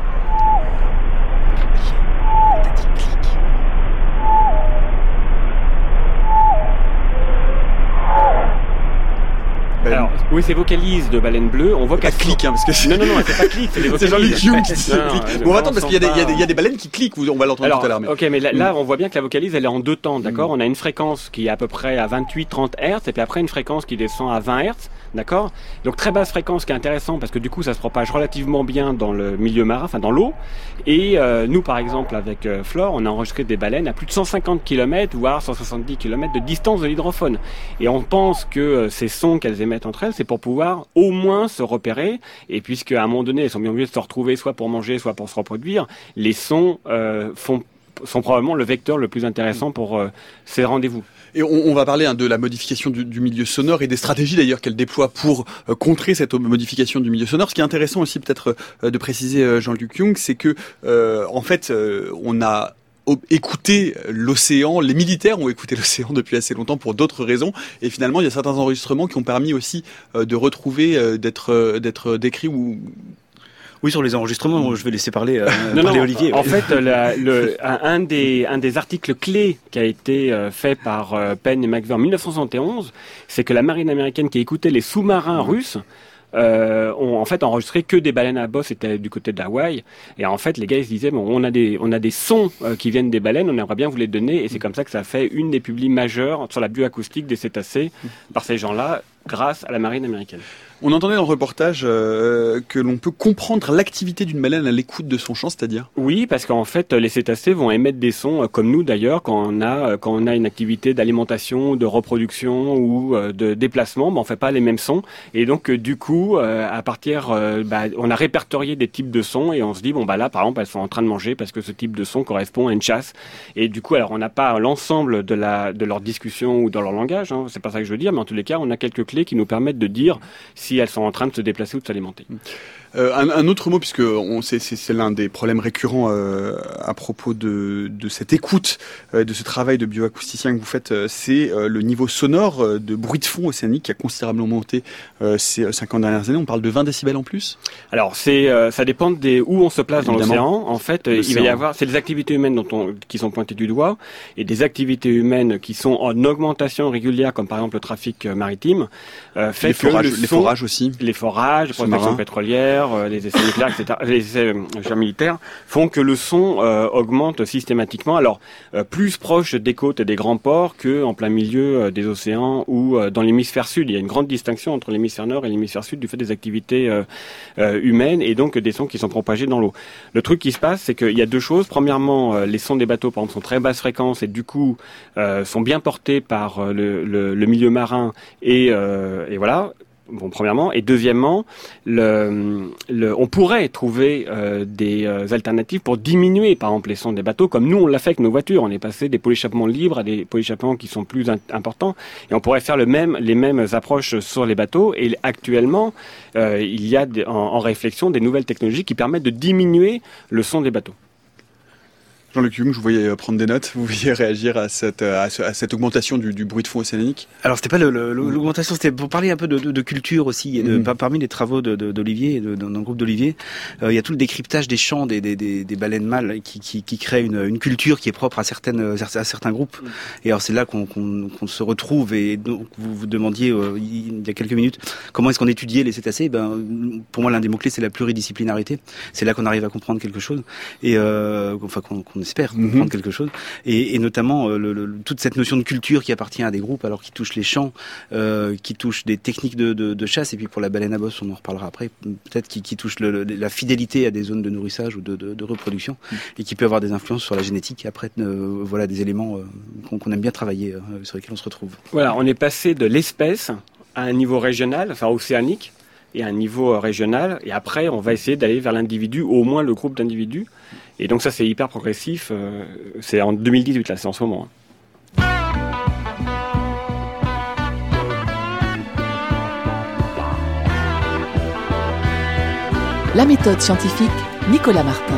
Ben, alors, oui, c'est vocalises de baleine bleue. On voit qu'elles cliquent, hein, parce que c'est... Non, non, non, c'est pas clic, c'est des vocalises. C'est Jean-Luc Young qui dit clic. Bon, on va attendre, parce qu'il y a des, il y a des, il y a des baleines qui cliquent, on va l'entendre alors, tout à l'heure. Mais... ok, mais là, là, on voit bien que la vocalise, elle est en deux temps, d'accord? Mm. On a une fréquence qui est à peu près à vingt-huit trente hertz, et puis après une fréquence qui descend à vingt hertz. D'accord ? Donc très basse fréquence, ce qui est intéressant parce que du coup ça se propage relativement bien dans le milieu marin, enfin dans l'eau. Et euh, nous par exemple avec euh, Flore, on a enregistré des baleines à plus de cent cinquante kilomètres voire cent soixante-dix kilomètres de distance de l'hydrophone. Et on pense que euh, ces sons qu'elles émettent entre elles, c'est pour pouvoir au moins se repérer. Et puisque à un moment donné elles sont bien obligées de se retrouver soit pour manger, soit pour se reproduire, les sons euh, font sont probablement le vecteur le plus intéressant pour euh, ces rendez-vous. Et on, on va parler hein, de la modification du, du milieu sonore et des stratégies d'ailleurs qu'elle déploie pour euh, contrer cette modification du milieu sonore. Ce qui est intéressant aussi peut-être euh, de préciser, euh, Jean-Luc Young, c'est que euh, en fait euh, on a écouter l'océan, les militaires ont écouté l'océan depuis assez longtemps pour d'autres raisons, et finalement il y a certains enregistrements qui ont permis aussi euh, de retrouver, euh, d'être, euh, d'être décrits ou... Oui, sur les enregistrements, je vais laisser parler, euh, non, parler non, Olivier. En fait, la, le, un, un, des, un des articles clés qui a été euh, fait par euh, Penn et McVeigh en dix-neuf cent soixante et onze, c'est que la marine américaine qui écoutait les sous-marins russes Euh, ont en fait enregistré que des baleines à bosse, c'était du côté de Hawaï. Et en fait, les gars ils se disaient bon, on a des on a des sons euh, qui viennent des baleines, on aimerait bien vous les donner. Et c'est comme ça que ça a fait une des publis majeures sur la bioacoustique des cétacés par ces gens-là, grâce à la marine américaine. On entendait dans le reportage euh, que l'on peut comprendre l'activité d'une baleine à l'écoute de son chant, c'est-à-dire ? Oui, parce qu'en fait, les cétacés vont émettre des sons, euh, comme nous d'ailleurs, quand on a quand on a une activité d'alimentation, de reproduction ou euh, de déplacement, ben, on fait pas les mêmes sons. Et donc, euh, du coup, euh, à partir, euh, bah, on a répertorié des types de sons et on se dit bon bah là, par exemple, elles sont en train de manger parce que ce type de son correspond à une chasse. Et du coup, alors on n'a pas l'ensemble de la de leur discussion ou de leur langage, hein, c'est pas ça que je veux dire, mais en tous les cas, on a quelques clés qui nous permettent de dire si elles sont en train de se déplacer ou de s'alimenter. Euh, un, un autre mot, puisque on sait, c'est, c'est l'un des problèmes récurrents euh, à propos de, de cette écoute, euh, de ce travail de bioacousticien que vous faites, euh, c'est euh, le niveau sonore euh, de bruit de fond océanique qui a considérablement monté euh, ces cinquante dernières années. On parle de vingt décibels en plus. Alors c'est, euh, ça dépend des où on se place Évidemment. Dans l'océan. En fait, l'océan. Il va y avoir, c'est des activités humaines dont on, qui sont pointées du doigt et des activités humaines qui sont en augmentation régulière, comme par exemple le trafic maritime, euh, fait les que forages, le les son, forages aussi, les forages, les protections pétrolières, les essais nucléaires, et cetera, les essais euh, militaires font que le son euh, augmente systématiquement. Alors, euh, plus proche des côtes et des grands ports que en plein milieu euh, des océans ou euh, dans l'hémisphère sud. Il y a une grande distinction entre l'hémisphère nord et l'hémisphère sud du fait des activités euh, euh, humaines et donc des sons qui sont propagés dans l'eau. Le truc qui se passe, c'est qu'il y a deux choses. Premièrement, euh, les sons des bateaux, par exemple, sont très basse fréquence et du coup euh, sont bien portés par euh, le, le, le milieu marin et, euh, et voilà. Bon, premièrement, et deuxièmement, le, le, on pourrait trouver euh, des euh, alternatives pour diminuer, par exemple, les sons des bateaux, comme nous on l'a fait avec nos voitures. On est passé des pots-échappements libres à des pots-échappements qui sont plus in- importants, et on pourrait faire le même, les mêmes approches sur les bateaux. Et actuellement, euh, il y a des, en, en réflexion des nouvelles technologies qui permettent de diminuer le son des bateaux. Jean-Luc Young, je vous voyais prendre des notes, vous vouliez réagir à cette, à, ce, à cette augmentation du, du bruit de fond océanique. Alors c'était pas le, le, l'augmentation, c'était pour parler un peu de, de, de culture aussi, et de, mmh. parmi les travaux de, de, d'Olivier, de, dans le groupe d'Olivier, euh, il y a tout le décryptage des chants des, des, des, des baleines mâles qui, qui, qui crée une, une culture qui est propre à, certaines, à certains groupes. Mmh. Et alors c'est là qu'on, qu'on, qu'on se retrouve, et donc vous vous demandiez euh, il y a quelques minutes comment est-ce qu'on étudiait les cétacés. Ben, pour moi l'un des mots-clés c'est la pluridisciplinarité, c'est là qu'on arrive à comprendre quelque chose, et euh, enfin qu'on, qu'on espère comprendre mmh. quelque chose, et, et notamment euh, le, le, toute cette notion de culture qui appartient à des groupes, alors qui touche les chants, euh, qui touche des techniques de, de, de chasse, et puis pour la baleine à bosse, on en reparlera après, peut-être qui, qui touche le, le, la fidélité à des zones de nourrissage ou de, de, de reproduction, mmh. et qui peut avoir des influences sur la génétique. Après, euh, voilà des éléments euh, qu'on, qu'on aime bien travailler, euh, sur lesquels on se retrouve. Voilà, on est passé de l'espèce à un niveau régional, enfin océanique, et à un niveau régional, et après on va essayer d'aller vers l'individu, ou au moins le groupe d'individus. Et donc ça c'est hyper progressif, euh, c'est en deux mille dix-huit là, c'est en ce moment. La méthode scientifique, Nicolas Martin.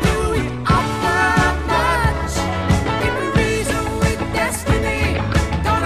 Destiny,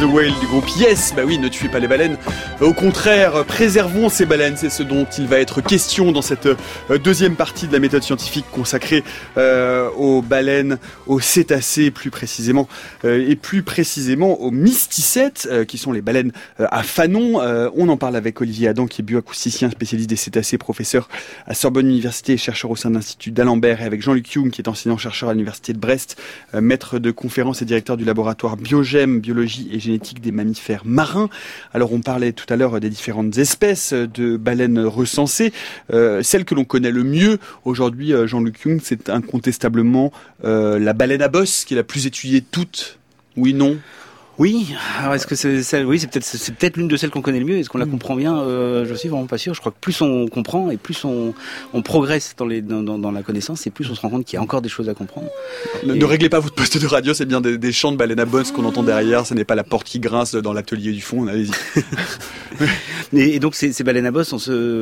the Whale du groupe Yes. Bah oui, ne tuez pas les baleines. Au contraire, préservons ces baleines. C'est ce dont il va être question dans cette deuxième partie de la méthode scientifique consacrée euh, aux baleines, aux cétacés plus précisément, euh, et plus précisément aux mysticètes, euh, qui sont les baleines euh, à fanon. Euh, on en parle avec Olivier Adam, qui est bioacousticien, spécialiste des cétacés, professeur à Sorbonne Université et chercheur au sein de l'Institut d'Alembert, et avec Jean-Luc Young, qui est enseignant-chercheur à l'Université de Brest, euh, maître de conférences et directeur du laboratoire Biogem, biologie et génétique des mammifères marins. Alors on parlait tout à l'heure des différentes espèces de baleines recensées. Euh, celle que l'on connaît le mieux aujourd'hui, euh, Jean-Luc Young, c'est incontestablement euh, la baleine à bosse, qui est la plus étudiée de toutes. Oui, non? Oui, alors est-ce que c'est celle, oui, c'est peut-être c'est peut-être l'une de celles qu'on connaît le mieux. Est-ce qu'on la comprend bien? euh, Je suis vraiment pas sûr. Je crois que plus on comprend et plus on, on progresse dans, les, dans, dans, dans la connaissance, et plus on se rend compte qu'il y a encore des choses à comprendre. Ne, et... ne réglez pas votre poste de radio, c'est bien des, des chants de baleines à bosse qu'on entend derrière. Ce n'est pas la porte qui grince dans l'atelier du fond. Allez-y. et, et donc ces, ces baleines à bosse, on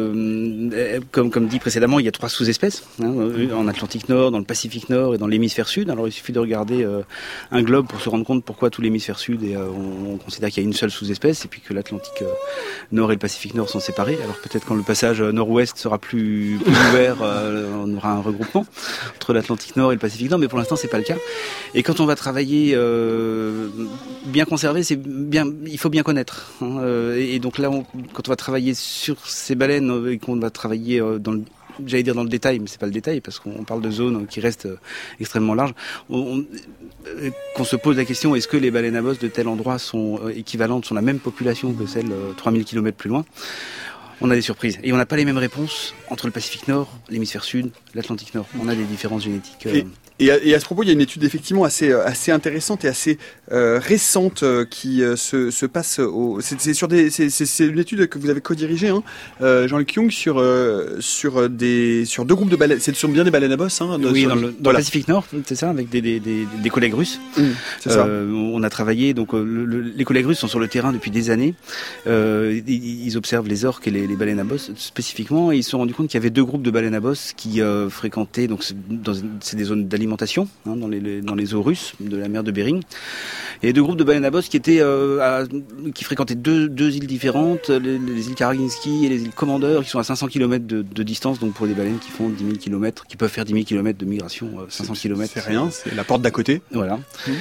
se, comme comme dit précédemment, il y a trois sous-espèces hein, en Atlantique Nord, dans le Pacifique Nord et dans l'hémisphère Sud. Alors il suffit de regarder euh, un globe pour se rendre compte pourquoi tout l'hémisphère Sud et euh, on, on considère qu'il y a une seule sous-espèce, et puis que l'Atlantique euh, Nord et le Pacifique Nord sont séparés. Alors peut-être quand le passage nord-ouest sera plus, plus ouvert, euh, on aura un regroupement entre l'Atlantique Nord et le Pacifique Nord, mais pour l'instant c'est pas le cas. Et quand on va travailler euh, bien conservé, c'est bien, il faut bien connaître. Hein, et, et donc là, on, quand on va travailler sur ces baleines et qu'on va travailler euh, dans le J'allais dire dans le détail, mais c'est pas le détail, parce qu'on parle de zones qui restent extrêmement larges. On, on, qu'on se pose la question, est-ce que les baleines à bosse de tel endroit sont équivalentes, sont la même population que celles trois mille kilomètres plus loin? On a des surprises. Et on n'a pas les mêmes réponses entre le Pacifique Nord, l'hémisphère Sud, l'Atlantique Nord. On a des différences génétiques. Euh... Et... Et à, et à ce propos, il y a une étude effectivement assez assez intéressante et assez euh, récente euh, qui euh, se se passe au. C'est, c'est sur des c'est, c'est c'est une étude que vous avez co-dirigée, hein, euh, Jean-Luc Young, sur euh, sur des sur deux groupes de baleines. C'est sur bien des baleines à bosse, hein. De, oui, dans, le, dans voilà. le Pacifique Nord, c'est ça, avec des des des, des collègues russes. Mmh, c'est ça. Euh, on a travaillé donc le, le, les collègues russes sont sur le terrain depuis des années. Euh, ils, ils observent les orques et les, les baleines à bosse spécifiquement, et ils se sont rendus compte qu'il y avait deux groupes de baleines à bosse qui euh, fréquentaient donc c'est, dans, c'est des zones d'alimentation. Hein, dans les, les dans les eaux russes de la mer de Bering, et deux groupes de baleines à bosse qui étaient euh, à, qui fréquentaient deux deux îles différentes, les, les îles Karaginski et les îles Commander, qui sont à cinq cents kilomètres de, de distance, donc pour des baleines qui font dix mille kilomètres, qui peuvent faire dix mille kilomètres de migration, euh, cinq cents kilomètres. C'est rien, c'est la porte d'à côté. Voilà. Mmh.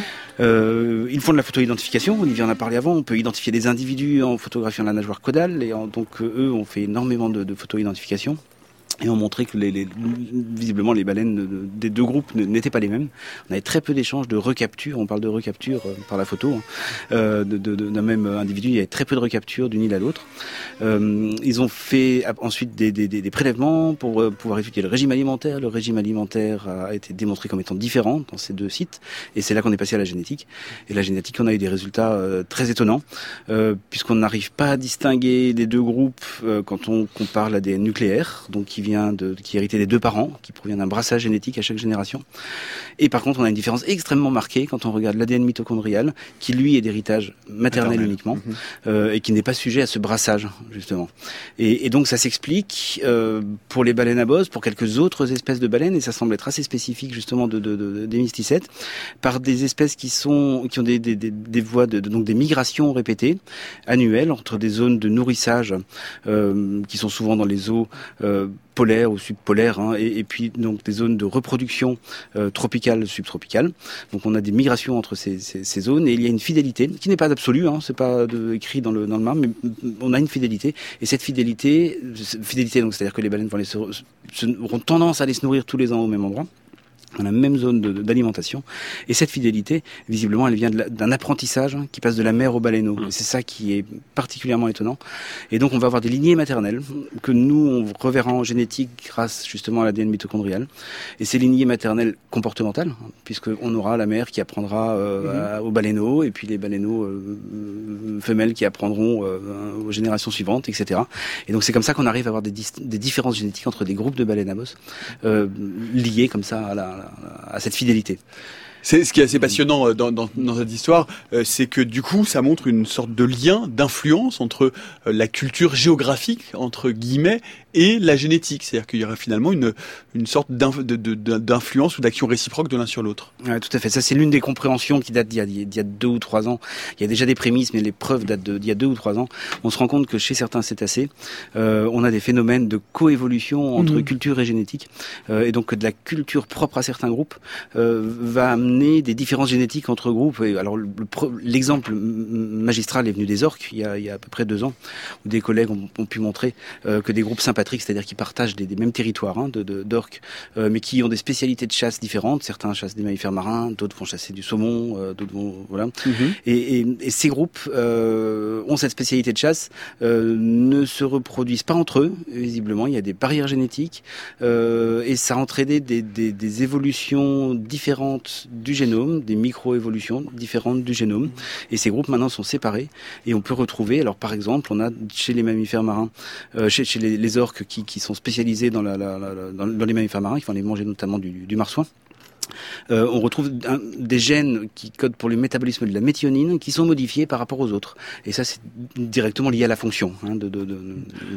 Euh, ils font de la photo-identification, Olivier en a parlé avant, on peut identifier des individus en photographiant la nageoire caudale, et en, donc euh, eux ont fait énormément de, de photo-identification. Et ont montré que les, les, visiblement les baleines des deux groupes n'étaient pas les mêmes. On avait très peu d'échanges de recapture, on parle de recapture par la photo, hein, euh, de, de, d'un même individu, il y avait très peu de recapture d'une île à l'autre. Euh, ils ont fait ensuite des, des, des prélèvements pour pouvoir étudier le régime alimentaire. Le régime alimentaire a été démontré comme étant différent dans ces deux sites, et c'est là qu'on est passé à la génétique. Et la génétique, on a eu des résultats euh, très étonnants, euh, puisqu'on n'arrive pas à distinguer les deux groupes euh, quand on compare l'A D N nucléaire, donc qui vient de, qui héritait des deux parents, qui provient d'un brassage génétique à chaque génération. Et par contre, on a une différence extrêmement marquée quand on regarde l'A D N mitochondrial, qui lui est d'héritage maternel, maternel. uniquement, mmh. euh, et qui n'est pas sujet à ce brassage, justement. Et, et donc ça s'explique euh, pour les baleines à bosse, pour quelques autres espèces de baleines, et ça semble être assez spécifique justement de, de, de, des mysticètes, par des espèces qui sont qui ont des, des, des, des voies de, de donc des migrations répétées annuelles entre des zones de nourrissage euh, qui sont souvent dans les eaux euh, polaires ou subpolaires, hein, et, et puis donc des zones de reproduction euh, tropicale, subtropicale. Donc on a des migrations entre ces, ces, ces zones, et il y a une fidélité qui n'est pas absolue, hein, c'est pas de, écrit dans le dans le marbre, mais on a une fidélité, et cette fidélité, fidélité donc c'est-à-dire que les baleines vont aller se, se, auront tendance à aller se nourrir tous les ans au même endroit, dans la même zone de, de, d'alimentation, et cette fidélité, visiblement, elle vient de la, d'un apprentissage hein, qui passe de la mère au baleineau. Mmh. Et c'est ça qui est particulièrement étonnant. Et donc, on va avoir des lignées maternelles que nous, on reverra en génétique grâce justement à l'A D N mitochondrial. Et ces lignées maternelles comportementales, hein, puisqu'on aura la mère qui apprendra euh, mmh. à, aux baleineaux, et puis les baleineaux euh, euh, femelles qui apprendront euh, aux générations suivantes, et cetera. Et donc, c'est comme ça qu'on arrive à avoir des, dis- des différences génétiques entre des groupes de baleines à bosse, euh, liées comme ça à la à cette fidélité. C'est ce qui est assez passionnant dans, dans, dans cette histoire, euh, c'est que du coup, ça montre une sorte de lien, d'influence entre euh, la culture géographique, entre guillemets, et la génétique. C'est-à-dire qu'il y aura finalement une, une sorte d'inf- de, de, d'influence ou d'action réciproque de l'un sur l'autre. Ouais, tout à fait. Ça, c'est l'une des compréhensions qui date d'il y a, d'il y a deux ou trois ans. Il y a déjà des prémices, mais les preuves datent de, d'il y a deux ou trois ans. On se rend compte que chez certains cétacés, euh, on a des phénomènes de coévolution entre mmh. culture et génétique. Euh, et donc, que de la culture propre à certains groupes euh, va amener des différences génétiques entre groupes. Et alors, le, l'exemple magistral est venu des orques, il y a, il y a à peu près deux ans, où des collègues ont, ont pu montrer euh, que des groupes sympatriques, c'est-à-dire qui partagent des, des mêmes territoires hein, de, de, d'orques, euh, mais qui ont des spécialités de chasse différentes. Certains chassent des mammifères marins, d'autres vont chasser du saumon, euh, d'autres vont... Voilà. Mmh. Et, et, et ces groupes euh, ont cette spécialité de chasse, euh, ne se reproduisent pas entre eux, visiblement. Il y a des barrières génétiques, euh, et ça a entraîné des, des, des évolutions différentes du génome, des micro-évolutions différentes du génome. Et ces groupes maintenant sont séparés, et on peut retrouver, alors par exemple, on a chez les mammifères marins, euh, chez, chez les, les orques qui, qui sont spécialisés dans, la, la, la, dans, dans les mammifères marins, qui vont les manger notamment du, du marsouin. Euh, on retrouve un, des gènes qui codent pour le métabolisme de la méthionine qui sont modifiés par rapport aux autres. Et ça, c'est directement lié à la fonction hein, de, de, de, de...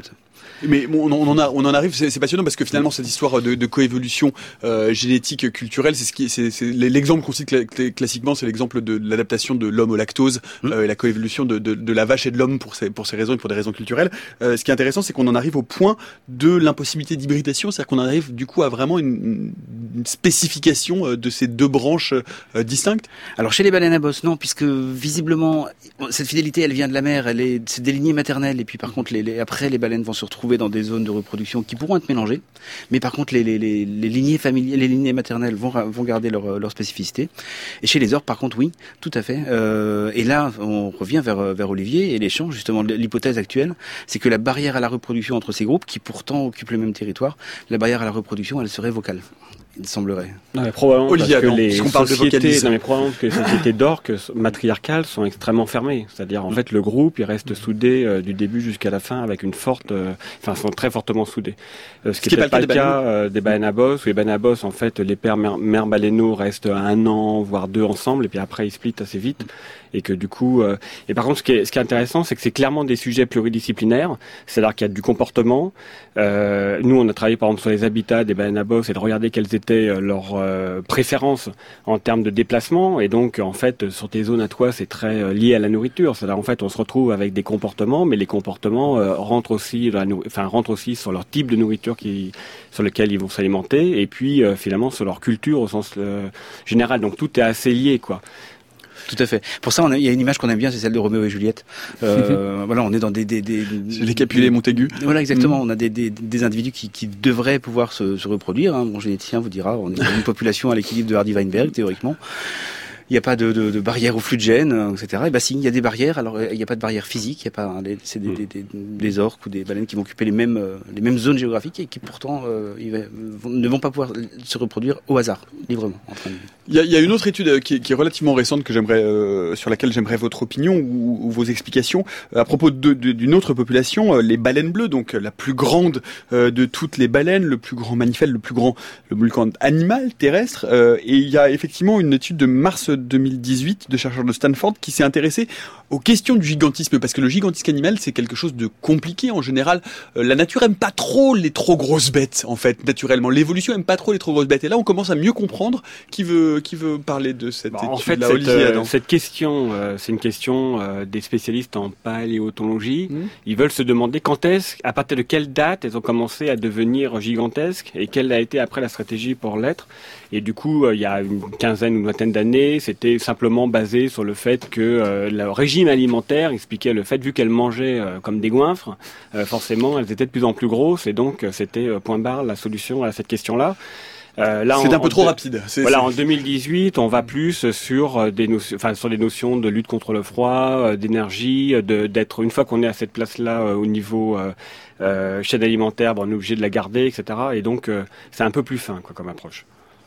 Mais bon, on en a, on en arrive. C'est, c'est passionnant parce que finalement cette histoire de, de coévolution euh, génétique culturelle, c'est ce qui, c'est, c'est l'exemple qu'on cite cl- classiquement, c'est l'exemple de l'adaptation de l'homme au lactose, mmh. euh, et la coévolution de, de, de la vache et de l'homme pour ces, pour ces raisons et pour des raisons culturelles. Euh, ce qui est intéressant, c'est qu'on en arrive au point de l'impossibilité d'hybridation, c'est-à-dire qu'on arrive du coup à vraiment une, une spécification de ces deux branches euh, distinctes. Alors chez les baleines à bosse, non, puisque visiblement cette fidélité, elle vient de la mère, elle est, c'est des lignées maternelles, et puis par contre, les, les, après les baleines vont se retrouver dans des zones de reproduction qui pourront être mélangées, mais par contre les, les, les, les lignées familiales, les lignées maternelles vont, vont garder leur, leur spécificité. Et chez les orques, par contre, oui, tout à fait. Euh, et là, on revient vers, vers Olivier et les champs. Justement, l'hypothèse actuelle, c'est que la barrière à la reproduction entre ces groupes, qui pourtant occupent le même territoire, la barrière à la reproduction, elle serait vocale. Il semblerait. Non, mais probablement Olivier, parce que non, les sociétés, non, mais probablement que les sociétés d'orques matriarcales sont extrêmement fermées. C'est-à-dire, en fait, le groupe, il reste soudé euh, du début jusqu'à la fin avec une forte, euh, enfin, sont très fortement soudés. Euh, ce, ce qui n'est pas le cas euh, des baleines à bosse. Où les baleines à bosse, en fait, les pères mères, mères baleineaux restent un an, voire deux ensemble, et puis après, ils splittent assez vite. Et que du coup, euh, et par contre, ce qui est, ce qui est intéressant, c'est que c'est clairement des sujets pluridisciplinaires. C'est-à-dire qu'il y a du comportement. Euh, nous, on a travaillé par exemple sur les habitats des baleines à bosse et de regarder quelles étaient euh, leurs euh, préférences en termes de déplacement. Et donc, en fait, sur tes zones à toi, c'est très euh, lié à la nourriture. C'est-à-dire, en fait, on se retrouve avec des comportements, mais les comportements euh, rentrent aussi, dans la nou- enfin, rentrent aussi sur leur type de nourriture qui, sur lequel ils vont s'alimenter, et puis euh, finalement sur leur culture au sens euh, général. Donc, tout est assez lié, quoi. Tout à fait. Pour ça, on a, il y a une image qu'on aime bien, c'est celle de Roméo et Juliette. Euh, voilà, on est dans des, des, des les Capulet et Montaigu. Voilà, exactement. Mmh. On a des, des, des individus qui, qui devraient pouvoir se, se reproduire. Hein. Mon généticien vous dira, on est dans une population à l'équilibre de Hardy-Weinberg, théoriquement. Il n'y a pas de, de, de barrière au flux de gènes, et cetera. Et bah si, il y a des barrières. Alors il n'y a pas de barrière physique. Il y a pas, hein, les, c'est des, mmh. des, des, des orques ou des baleines qui vont occuper les mêmes, euh, les mêmes zones géographiques et qui pourtant euh, ils vont, ne vont pas pouvoir se reproduire au hasard, librement. En train de... Il y a, il y a une autre étude qui est, qui est relativement récente que j'aimerais, euh, sur laquelle j'aimerais votre opinion ou, ou vos explications à propos de, de, d'une autre population, les baleines bleues, donc la plus grande euh, de toutes les baleines, le plus grand mammifère, le plus grand, le plus grand animal terrestre. Euh, et il y a effectivement une étude de mars deux mille dix-huit de chercheurs de Stanford qui s'est intéressé aux questions du gigantisme, parce que le gigantisme animal, c'est quelque chose de compliqué en général. Euh, la nature aime pas trop les trop grosses bêtes, en fait, naturellement. L'évolution aime pas trop les trop grosses bêtes. Et là, on commence à mieux comprendre qui veut qui veut parler de cette bah, étude. En fait, là, cette, Olivier, euh, cette question, euh, c'est une question euh, des spécialistes en paléontologie. Mmh. Ils veulent se demander quand est-ce, à partir de quelle date, elles ont commencé à devenir gigantesques et quelle a été après la stratégie pour l'être. Et du coup, euh, il y a une quinzaine ou une vingtaine d'années, c'était simplement basé sur le fait que euh, le régime alimentaire expliquait le fait, vu qu'elles mangeaient euh, comme des goinfres, euh, forcément, elles étaient de plus en plus grosses, et donc euh, c'était euh, point barre la solution à cette question-là. Euh, là, c'est en, un peu trop de, rapide. C'est, voilà, c'est... en deux mille dix-huit, on va plus sur des notions, enfin sur des notions de lutte contre le froid, d'énergie, de, d'être une fois qu'on est à cette place-là euh, au niveau euh, euh, chaîne alimentaire, bon, on est obligé de la garder, et cetera. Et donc euh, c'est un peu plus fin, quoi, comme approche.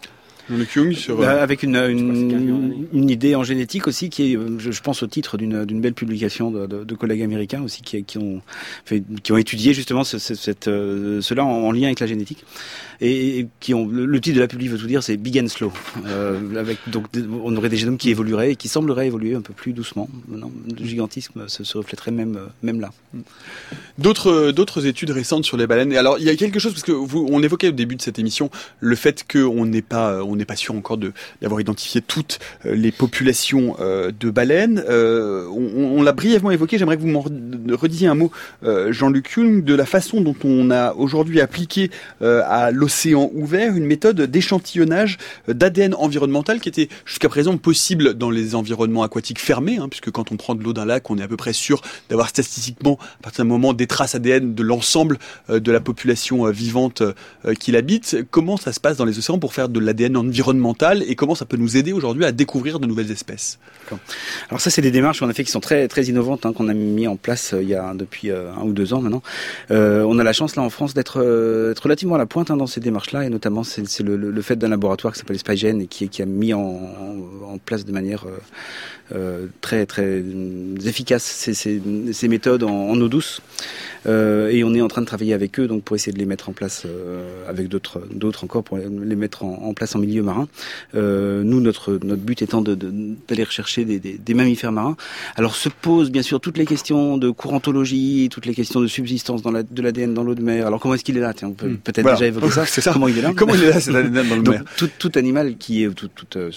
Le Kyung sur euh, avec une une, une idée en génétique aussi qui est, je, je pense au titre d'une d'une belle publication de, de, de collègues américains aussi qui qui ont fait, qui ont étudié justement ce, ce, cette euh, cela en, en lien avec la génétique et, et qui ont le, le titre de la publi veut tout dire, c'est Big and Slow, euh, avec donc on aurait des génomes qui évolueraient et qui sembleraient évoluer un peu plus doucement. Non, le gigantisme se, se reflèterait même même là. D'autres d'autres études récentes sur les baleines. Et alors il y a quelque chose parce que vous on évoquait au début de cette émission le fait qu'on n'est pas on n'est pas sûr encore de d'avoir identifié toutes les populations euh, de baleines. Euh, on, on l'a brièvement évoqué. J'aimerais que vous m'en redisiez un mot, euh, Jean-Luc Jung, de la façon dont on a aujourd'hui appliqué euh, à l'océan ouvert une méthode d'échantillonnage d'A D N environnemental qui était jusqu'à présent possible dans les environnements aquatiques fermés, hein, puisque quand on prend de l'eau d'un lac, on est à peu près sûr d'avoir statistiquement, à partir d'un moment, des traces A D N de l'ensemble euh, de la population euh, vivante euh, qui l'habite. Comment ça se passe dans les océans pour faire de l'A D N environnemental et comment ça peut nous aider aujourd'hui à découvrir de nouvelles espèces? Alors ça, c'est des démarches en effet qui sont très très innovantes, hein, qu'on a mis en place euh, il y a depuis euh, un ou deux ans maintenant. Euh, on a la chance là en France d'être euh, être relativement à la pointe, hein, dans ces démarches-là, et notamment c'est, c'est le, le fait d'un laboratoire qui s'appelle SpyGen et qui, qui a mis en, en, en place de manière euh, euh, très très efficace ces, ces, ces méthodes en, en eau douce. Euh, et on est en train de travailler avec eux donc pour essayer de les mettre en place euh, avec d'autres d'autres encore pour les mettre en, en place en milieu marin. Euh, nous notre notre but étant de, de d'aller rechercher des, des, des mammifères marins. Alors se posent bien sûr toutes les questions de courantologie, toutes les questions de subsistance dans la, de l'A D N dans l'eau de mer. Alors comment est-ce qu'il est là? Tiens, on peut mmh. peut-être voilà. déjà évoquer ça. C'est ça. Comment il est là? Comment il est là cet A D N dans l'eau de mer? Tout, tout animal qui est tout, tout euh,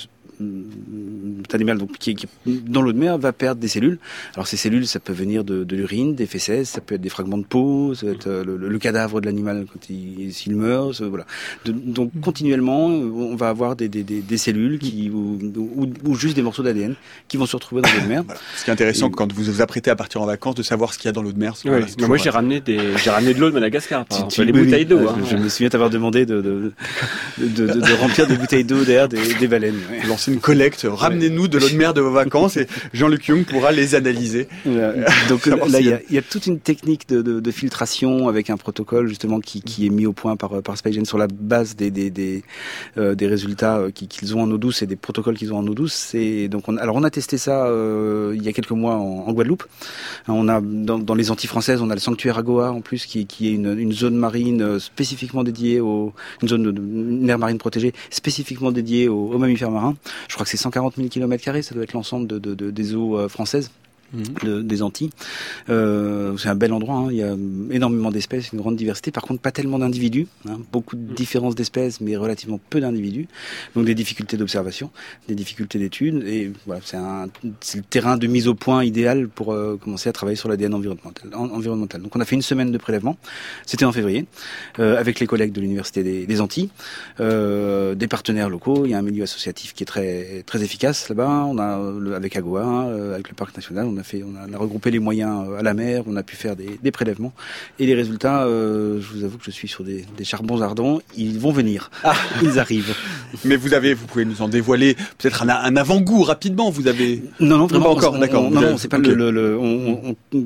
Tout animal donc, qui, qui dans l'eau de mer va perdre des cellules. Alors ces cellules, ça peut venir de, de l'urine, des fesses, ça peut être des fragments de peau, ça peut être euh, le, le cadavre de l'animal quand il s'il meurt. Ça, voilà. De, donc continuellement, on va avoir des, des, des, des cellules qui ou, ou, ou juste des morceaux d'A D N qui vont se retrouver dans l'eau de mer. Voilà. Ce qui est intéressant, et, quand vous vous apprêtez à partir en vacances, de savoir ce qu'il y a dans l'eau de mer. Oui, voilà, moi, moi j'ai ramené des, j'ai ramené de l'eau de Madagascar, par exemple, tu, les oui, bouteilles d'eau. Euh, hein. Je me souviens t'avoir demandé de de, de, de, de remplir des bouteilles d'eau derrière des, des baleines. Ouais. Lancer une collecte. Ramenez-nous de l'eau de mer de vos vacances et Jean-Luc Jung pourra les analyser. Ouais. Donc là, il y a, y a toute une technique de, de, de filtration avec un protocole justement qui, qui est mis au point par, par SpyGen sur la base des, des, des, euh, des résultats qu'ils ont en eau douce et des protocoles qu'ils ont en eau douce. Et donc, on, alors on a testé ça euh, il y a quelques mois en, en Guadeloupe. On a dans, dans les Antilles françaises, on a le sanctuaire Agoa en plus qui, qui est une, une zone marine spécifiquement dédiée au une zone de, de une aire marine protégée spécifiquement dédiée aux, aux mammifères marins. Je crois que c'est cent quarante mille kilomètres carrés, ça doit être l'ensemble de, de, de, des eaux euh, françaises. De, des Antilles. Euh, c'est un bel endroit, hein. Il y a énormément d'espèces, une grande diversité, par contre pas tellement d'individus, hein. Beaucoup de différences d'espèces, mais relativement peu d'individus, donc des difficultés d'observation, des difficultés d'études, et voilà, c'est, un, c'est le terrain de mise au point idéal pour euh, commencer à travailler sur l'A D N environnemental, en, environnemental. Donc on a fait une semaine de prélèvement, c'était en février, euh, avec les collègues de l'Université des, des Antilles, euh, des partenaires locaux, il y a un milieu associatif qui est très, très efficace là-bas, on a le, avec Agoa, hein, avec le Parc National, on On a, fait, on a regroupé les moyens à la mer, on a pu faire des, des prélèvements. Et les résultats, euh, je vous avoue que je suis sur des, des charbons ardents, ils vont venir. Ah, ils arrivent. Mais vous avez, vous pouvez nous en dévoiler peut-être un, un avant-goût rapidement. Vous avez non, non, vraiment pas encore. On, d'accord. On, non, non, c'est pas okay. le, le, le on, on, on,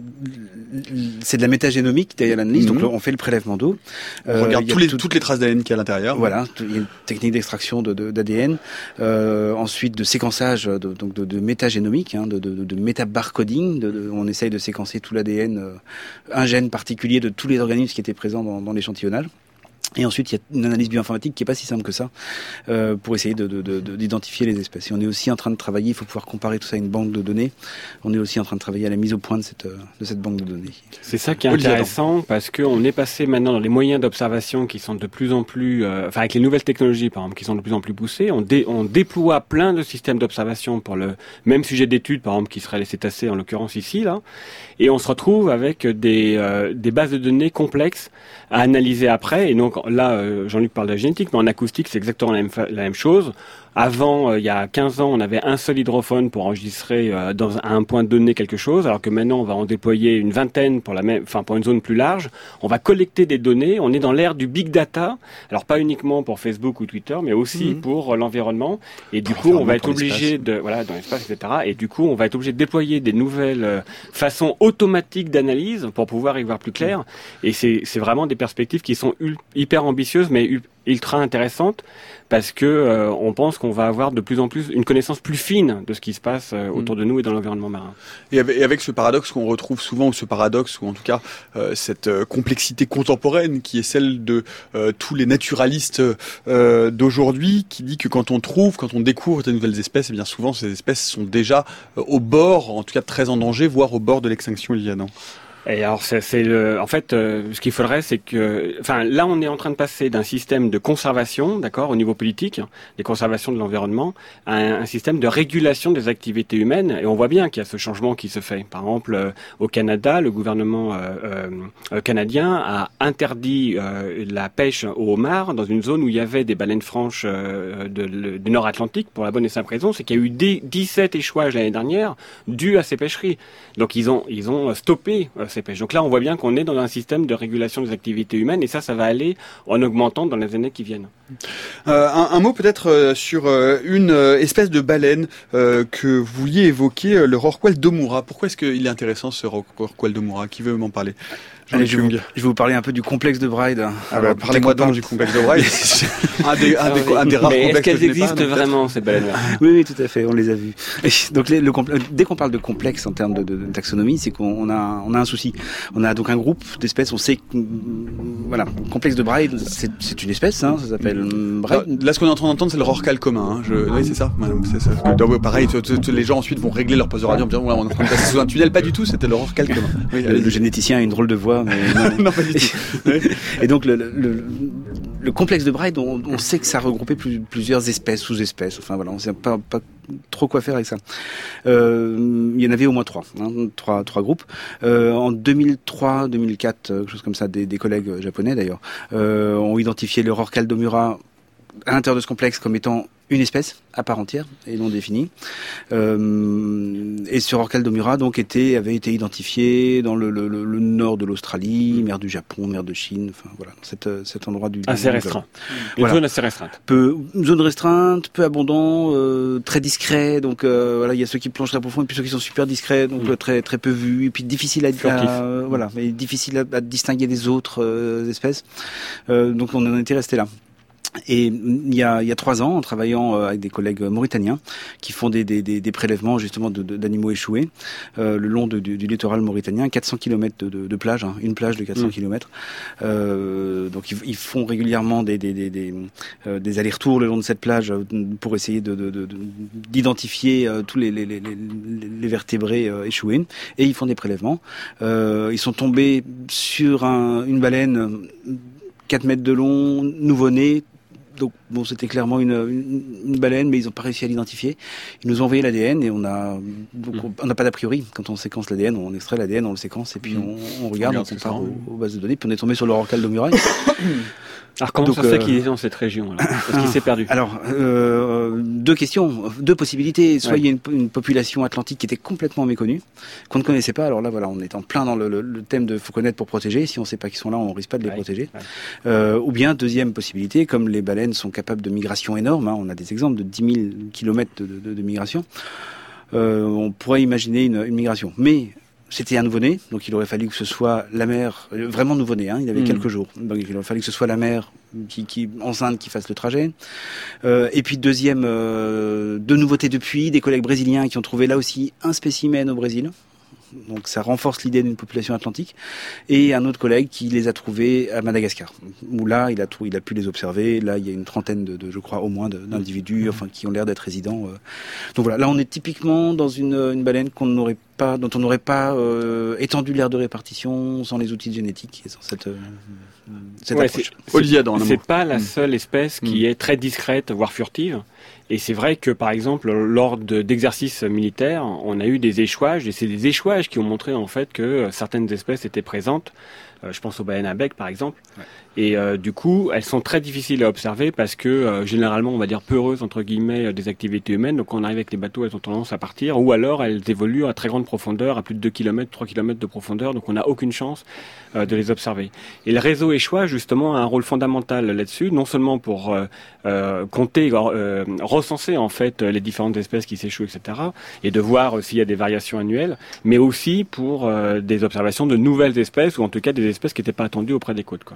c'est de la métagénomique derrière l'analyse. Mm-hmm. Donc on fait le prélèvement d'eau. On euh, regarde tous les, tout... toutes les traces d'A D N qu'il y a à l'intérieur. Voilà, il y a une technique d'extraction de, de, d'A D N. Euh, ensuite de séquençage, de, donc de, de métagénomique, hein, de, de, de, de métabarcoding. De, de, on essaye de séquencer tout l'A D N, euh, un gène particulier de tous les organismes qui étaient présents dans, dans l'échantillonnage. Et ensuite, il y a une analyse bioinformatique qui est pas si simple que ça euh, pour essayer de, de, de, d'identifier les espèces. Et on est aussi en train de travailler, il faut pouvoir comparer tout ça à une banque de données. On est aussi en train de travailler à la mise au point de cette, de cette banque de données. C'est ça qui est intéressant parce qu'on est passé maintenant dans les moyens d'observation qui sont de plus en plus, euh, enfin avec les nouvelles technologies par exemple, qui sont de plus en plus poussées. On, dé, on déploie plein de systèmes d'observation pour le même sujet d'étude, par exemple qui serait les cétacés en l'occurrence ici là. Et on se retrouve avec des, euh, des bases de données complexes à analyser après. Et donc là, euh, Jean-Luc parle de la génétique, mais en acoustique, c'est exactement la même, fa- la même chose. Avant, euh, il y a quinze ans, on avait un seul hydrophone pour enregistrer euh, dans un, un point donné quelque chose, alors que maintenant, on va en déployer une vingtaine pour la même, enfin pour une zone plus large. On va collecter des données. On est dans l'ère du big data. Alors pas uniquement pour Facebook ou Twitter, mais aussi mmh. pour euh, l'environnement. Et du coup, on va être obligé de, voilà, dans l'espace, et cetera. Et du coup, on va être obligé de déployer des nouvelles euh, façons automatiques d'analyse pour pouvoir y voir plus clair. Mmh. Et c'est, c'est vraiment des perspectives qui sont ul- hyper ambitieuses, mais u- ultra intéressante parce que euh, on pense qu'on va avoir de plus en plus une connaissance plus fine de ce qui se passe euh, autour de nous et dans l'environnement marin. Et avec, et avec ce paradoxe qu'on retrouve souvent, ou ce paradoxe, ou en tout cas euh, cette euh, complexité contemporaine qui est celle de euh, tous les naturalistes euh, d'aujourd'hui, qui dit que quand on trouve, quand on découvre de nouvelles espèces, et bien souvent ces espèces sont déjà euh, au bord, en tout cas très en danger, voire au bord de l'extinction, Liliane. Et alors, c'est, c'est le, en fait, euh, ce qu'il faudrait, c'est que, enfin, là, on est en train de passer d'un système de conservation, d'accord, au niveau politique, des conservations de l'environnement, à un, un système de régulation des activités humaines. Et on voit bien qu'il y a ce changement qui se fait. Par exemple, euh, au Canada, le gouvernement euh, euh, canadien a interdit euh, la pêche au homard dans une zone où il y avait des baleines franches euh, de, de, du Nord-Atlantique, pour la bonne et simple raison, c'est qu'il y a eu dix-sept échouages l'année dernière dus à ces pêcheries. Donc, ils ont, ils ont stoppé euh, ces pêches. Donc là, on voit bien qu'on est dans un système de régulation des activités humaines et ça, ça va aller en augmentant dans les années qui viennent. Euh, un, un mot peut-être euh, sur euh, une euh, espèce de baleine euh, que vous vouliez évoquer, euh, le rorqual d'Omura. Pourquoi est-ce qu'il est intéressant ce rorqual d'Omura? Qui veut m'en parler? Allez, je, vais vous, je vais vous parler un peu du complexe de Bride. Ah Alors, bah, parlez-moi donc du complexe de Bride. un des, un des, un des rares mais complexes. Est-ce qu'elles que existent pas, vraiment, ces baleines-là? Oui, oui, tout à fait, on les a vues. Donc, les, le, dès qu'on parle de complexe en termes de, de, de taxonomie, c'est qu'on a, on a un souci. On a donc un groupe d'espèces, on sait que, voilà, le complexe de Bride, c'est, c'est une espèce, hein, ça s'appelle Bride. Là, ce qu'on est en train d'entendre, c'est le rorqual commun. Hein. Je, oui, c'est ça. C'est ça. Donc, pareil, t- t- les gens ensuite vont régler leur poste de radio en disant, ouais, on est en train de passer sous un tunnel. Pas du tout, c'était le rorqual commun. Oui, le, le généticien a une drôle de voix, mais non, non, pas du tout. Et donc, le, le, le complexe de Bride, on, on sait que ça regroupait plus, plusieurs espèces, sous-espèces. Enfin, voilà, on sait pas, pas trop quoi faire avec ça. Euh, il y en avait au moins trois, hein, trois, trois groupes. Euh, en deux mille trois, deux mille quatre, quelque chose comme ça, des, des collègues japonais d'ailleurs, euh, ont identifié le rorqual d'Omura à l'intérieur de ce complexe comme étant une espèce à part entière et non définie. Euh, et ce rorqual d'Omura donc était avait été identifié dans le, le, le, le nord de l'Australie, mer du Japon, mer de Chine, enfin voilà, cet, cet endroit du assez du restreint. Une voilà. zone assez restreinte. Peu, zone restreinte, peu abondant, euh, très discret. Donc euh, voilà, il y a ceux qui plongent très profond et puis ceux qui sont super discrets, donc mmh. très très peu vus et puis difficile à, à euh, voilà, mais difficile à, à distinguer des autres euh, espèces. Euh, donc on en était resté là. Et il y a, il y a trois ans, en travaillant avec des collègues mauritaniens qui font des, des, des prélèvements justement de, de, d'animaux échoués euh, le long de, du, du littoral mauritanien, quatre cents kilomètres de, de, de plage, hein, une plage de quatre cents mmh. kilomètres. Euh, donc ils, ils font régulièrement des, des, des, des, euh, des allers-retours le long de cette plage pour essayer de, de, de, de, d'identifier euh, tous les, les, les, les vertébrés euh, échoués. Et ils font des prélèvements. Euh, ils sont tombés sur un, une baleine quatre mètres de long, nouveau-né. Donc bon, c'était clairement une, une, une baleine, mais ils n'ont pas réussi à l'identifier. Ils nous ont envoyé l'A D N et on a donc mmh. on n'a pas d'a priori. Quand on séquence l'A D N, on extrait l'A D N, on le séquence et puis mmh. on, on regarde, on, on compare aux, aux bases de données. Puis on est tombé sur le rorqual d'Omura. Alors comment donc, ça se fait euh... qu'il est dans cette région là? Parce qu'il s'est perdu. Alors euh, deux questions, deux possibilités. Soit ouais. il y a une, une population atlantique qui était complètement méconnue, qu'on ne connaissait pas. Alors là voilà, on est en plein dans le, le, le thème de faut connaître pour protéger. Si on ne sait pas qu'ils sont là, on risque pas de les ouais. protéger. Ouais. Euh, ou bien deuxième possibilité, comme les baleines sont capables de migration énorme, hein, on a des exemples de dix mille kilomètres de, de, de migration. Euh, on pourrait imaginer une, une migration, mais c'était un nouveau-né, donc il aurait fallu que ce soit la mère, vraiment nouveau-né, hein, il avait mmh. quelques jours, donc il aurait fallu que ce soit la mère qui, qui enceinte qui fasse le trajet. Euh, et puis deuxième, euh, deux nouveautés depuis, des collègues brésiliens qui ont trouvé là aussi un spécimen au Brésil. Donc ça renforce l'idée d'une population atlantique. Et un autre collègue qui les a trouvés à Madagascar, où là il a, trou- il a pu les observer. Là il y a une trentaine de, de je crois au moins de, d'individus, enfin qui ont l'air d'être résidents. Euh. Donc voilà, là on est typiquement dans une, une baleine qu'on n'aurait pas, dont on n'aurait pas euh, étendu l'aire de répartition sans les outils de génétique et sans cette, euh, cette ouais, approche. C'est, Olivier, c'est, c'est pas la seule espèce qui mmh. est très discrète, voire furtive. Et c'est vrai que, par exemple, lors de, d'exercices militaires, on a eu des échouages, et c'est des échouages qui ont montré en fait que certaines espèces étaient présentes. Euh, je pense aux baleines à bec, par exemple. Ouais. Et euh, du coup, elles sont très difficiles à observer parce que, euh, généralement, on va dire peureuses, entre guillemets, des activités humaines. Donc, quand on arrive avec les bateaux, elles ont tendance à partir. Ou alors, elles évoluent à très grande profondeur, à plus de deux kilomètres, trois kilomètres de profondeur. Donc, on n'a aucune chance euh, de les observer. Et le réseau échoua, justement, a un rôle fondamental là-dessus. Non seulement pour euh, euh, compter, euh, recenser, en fait, les différentes espèces qui s'échouent, et cetera. Et de voir euh, s'il y a des variations annuelles. Mais aussi pour euh, des observations de nouvelles espèces, ou en tout cas des espèces qui n'étaient pas attendues auprès des côtes, quoi.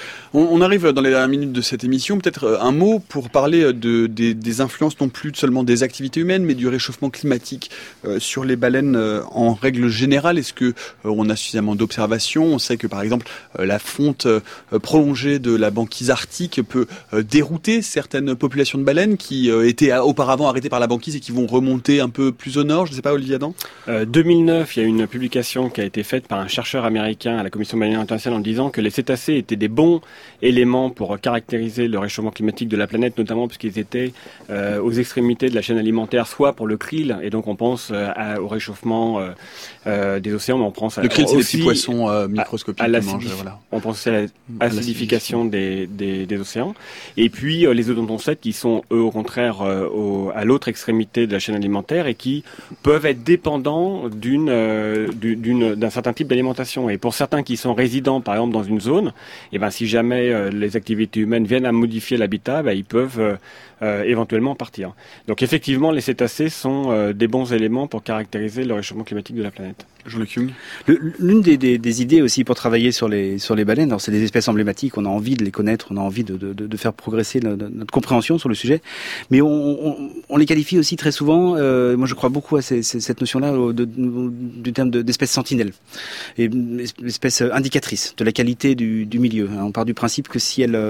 On, on arrive dans les dernières minutes de cette émission, peut-être un mot pour parler de, des, des influences non plus seulement des activités humaines, mais du réchauffement climatique euh, sur les baleines euh, en règle générale. Est-ce que euh, on a suffisamment d'observations ? On sait que par exemple euh, la fonte euh, prolongée de la banquise arctique peut euh, dérouter certaines populations de baleines qui euh, étaient auparavant arrêtées par la banquise et qui vont remonter un peu plus au nord. Je ne sais pas, Olivier Adam. Euh, deux mille neuf, il y a une publication qui a été faite par un chercheur américain à la Commission baleinière internationale en disant que les cétacés étaient des bons éléments pour caractériser le réchauffement climatique de la planète, notamment parce qu'ils étaient euh, aux extrémités de la chaîne alimentaire, soit pour le krill, et donc on pense euh, à, au réchauffement euh, euh, des océans, mais on pense le krill, à, c'est aussi les petits poissons euh, microscopiques. À, à mange, voilà. On pense à l'acidification des, des, des océans. Et puis euh, les odontocètes qui sont eux au contraire euh, au, à l'autre extrémité de la chaîne alimentaire et qui peuvent être dépendants d'une, euh, d'une, d'un certain type d'alimentation. Et pour certains qui sont résidents, par exemple, dans une zone, et ben si jamais euh, les activités humaines viennent à modifier l'habitat, ben, ils peuvent euh, euh, éventuellement partir. Donc effectivement, les cétacés sont euh, des bons éléments pour caractériser le réchauffement climatique de la planète. Jean-Luc Young. Le, l'une des, des, des idées aussi pour travailler sur les sur les baleines, alors c'est des espèces emblématiques, on a envie de les connaître, on a envie de, de, de faire progresser notre, notre compréhension sur le sujet, mais on, on, on les qualifie aussi très souvent, euh, moi je crois beaucoup à ces, ces, cette notion-là de, de, du terme de, d'espèce sentinelle, et espèce indicatrice de la qualité du, du milieu. On part du principe que si elle,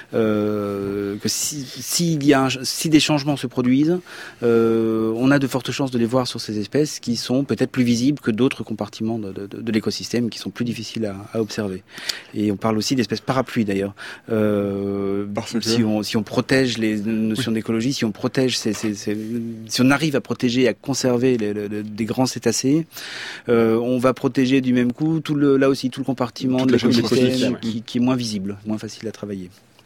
euh, que si, s'il y a un, si des changements se produisent, euh, on a de fortes chances de les voir sur ces espèces qui sont peut-être plus visibles que d'autres compartiments de, de, de l'écosystème qui sont plus difficiles à, à observer. Et on parle aussi d'espèces parapluies d'ailleurs. Euh, Parce que si on si on protège les notions oui. d'écologie, si on protège ces, ces, ces, si on arrive à protéger, à conserver les, les, les, des grands cétacés, euh, on va protéger du même coup tout le là aussi tout le compartiment Toute de l'écosystème qui, qui est moins visible, moins facile à travailler.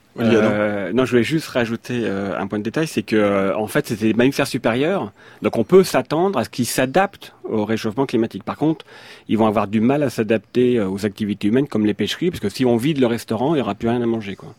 Euh, non, je voulais juste rajouter euh, un point de détail, c'est que euh, en fait, c'était des mammifères supérieurs, donc on peut s'attendre à ce qu'ils s'adaptent au réchauffement climatique. Par contre, ils vont avoir du mal à s'adapter aux activités humaines comme les pêcheries, parce que si on vide le restaurant, il n'y aura plus rien à manger, quoi.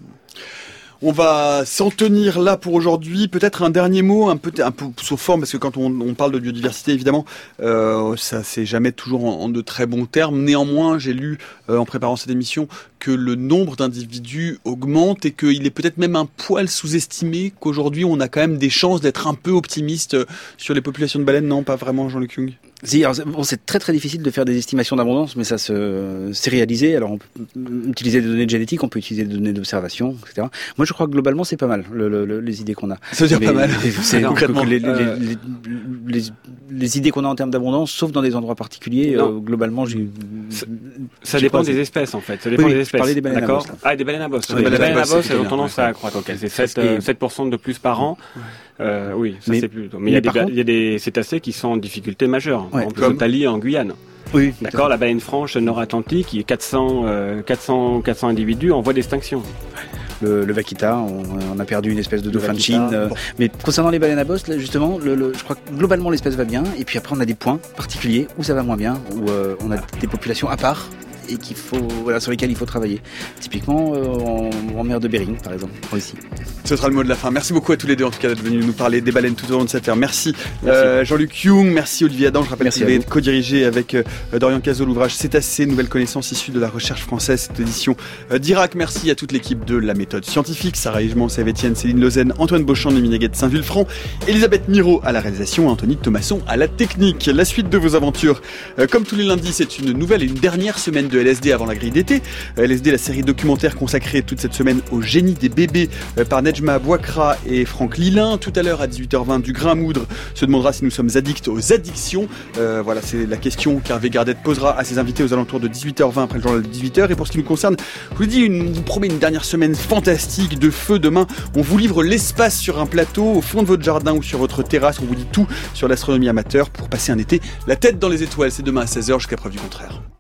On va s'en tenir là pour aujourd'hui. Peut-être un dernier mot, un peu, un peu sous forme, parce que quand on, on parle de biodiversité, évidemment, euh, ça c'est jamais toujours en, en de très bons termes. Néanmoins, j'ai lu euh, en préparant cette émission que le nombre d'individus augmente et qu'il est peut-être même un poil sous-estimé, qu'aujourd'hui on a quand même des chances d'être un peu optimiste sur les populations de baleines. Non, pas vraiment, Jean-Luc Young. Si, alors, bon, c'est très très difficile de faire des estimations d'abondance, mais ça se, c'est réalisé. Alors on peut utiliser des données génétiques, on peut utiliser des données d'observation, et cetera. Moi je crois que globalement c'est pas mal, le, le, les idées qu'on a. Ça veut dire mais, pas mal. C'est concrètement les, les, euh... les, les, les, les idées qu'on a en termes d'abondance, sauf dans des endroits particuliers, euh, globalement j'ai... Ça, ça dépend des espèces en fait. Ça dépend oui, des espèces. Je parlais des baleines D'accord. à bosse. Ah, des baleines à bosse. Les baleines baleines à bosse, elles ont tendance à accroître. Ok, c'est sept pour cent de plus par an. Euh, oui, ça mais, c'est plus. Mais il y a des, contre... il y a des cétacés qui sont en difficulté majeure. Ouais, en Sotalie, en Guyane. Oui. D'accord, la baleine franche nord-atlantique, il y a quatre cents, euh, quatre cents, quatre cents individus en voie d'extinction. Le, le vaquita, on, on a perdu une espèce de dauphin de Chine. Euh, bon. Mais concernant les baleines à bosse, là, justement, le, le, je crois que globalement l'espèce va bien. Et puis après, on a des points particuliers où ça va moins bien, où euh, on a des populations à part et qu'il faut, voilà, sur lesquelles il faut travailler. Typiquement euh, en, en mer de Bering, par exemple, ici. Ce sera le mot de la fin. Merci beaucoup à tous les deux, en tout cas, d'être venus nous parler des baleines tout au long de cette heure. Merci, merci. Euh, Jean-Luc Young, merci Olivier Adam. Je rappelle que vous avez co-dirigé avec euh, Dorian Cazot l'ouvrage Cétacés, nouvelles connaissances issues de la recherche française, cette édition euh, d'I R A C. Merci à toute l'équipe de la méthode scientifique, Sarah Higemont, Sève Etienne, Céline Lausanne, Antoine Beauchamp, Néminéguet de Saint-Vulfranc, Elisabeth Miro à la réalisation, Anthony Thomasson à la technique. La suite de vos aventures, euh, comme tous les lundis, c'est une nouvelle et une dernière semaine de L S D avant la grille d'été. L S D, la série documentaire consacrée toute cette semaine au génie des bébés euh, par Nejma Bouakra et Franck Lilin. Tout à l'heure à dix-huit heures vingt, du grain à moudre se demandera si nous sommes addicts aux addictions. Euh, voilà, c'est la question qu'Hervé Gardette posera à ses invités aux alentours de dix-huit heures vingt après le journal de dix-huit heures. Et pour ce qui nous concerne, je vous dis, une, vous promet une dernière semaine fantastique de feu. Demain, on vous livre l'espace sur un plateau, au fond de votre jardin ou sur votre terrasse. On vous dit tout sur l'astronomie amateur pour passer un été la tête dans les étoiles. C'est demain à seize heures jusqu'à preuve du contraire.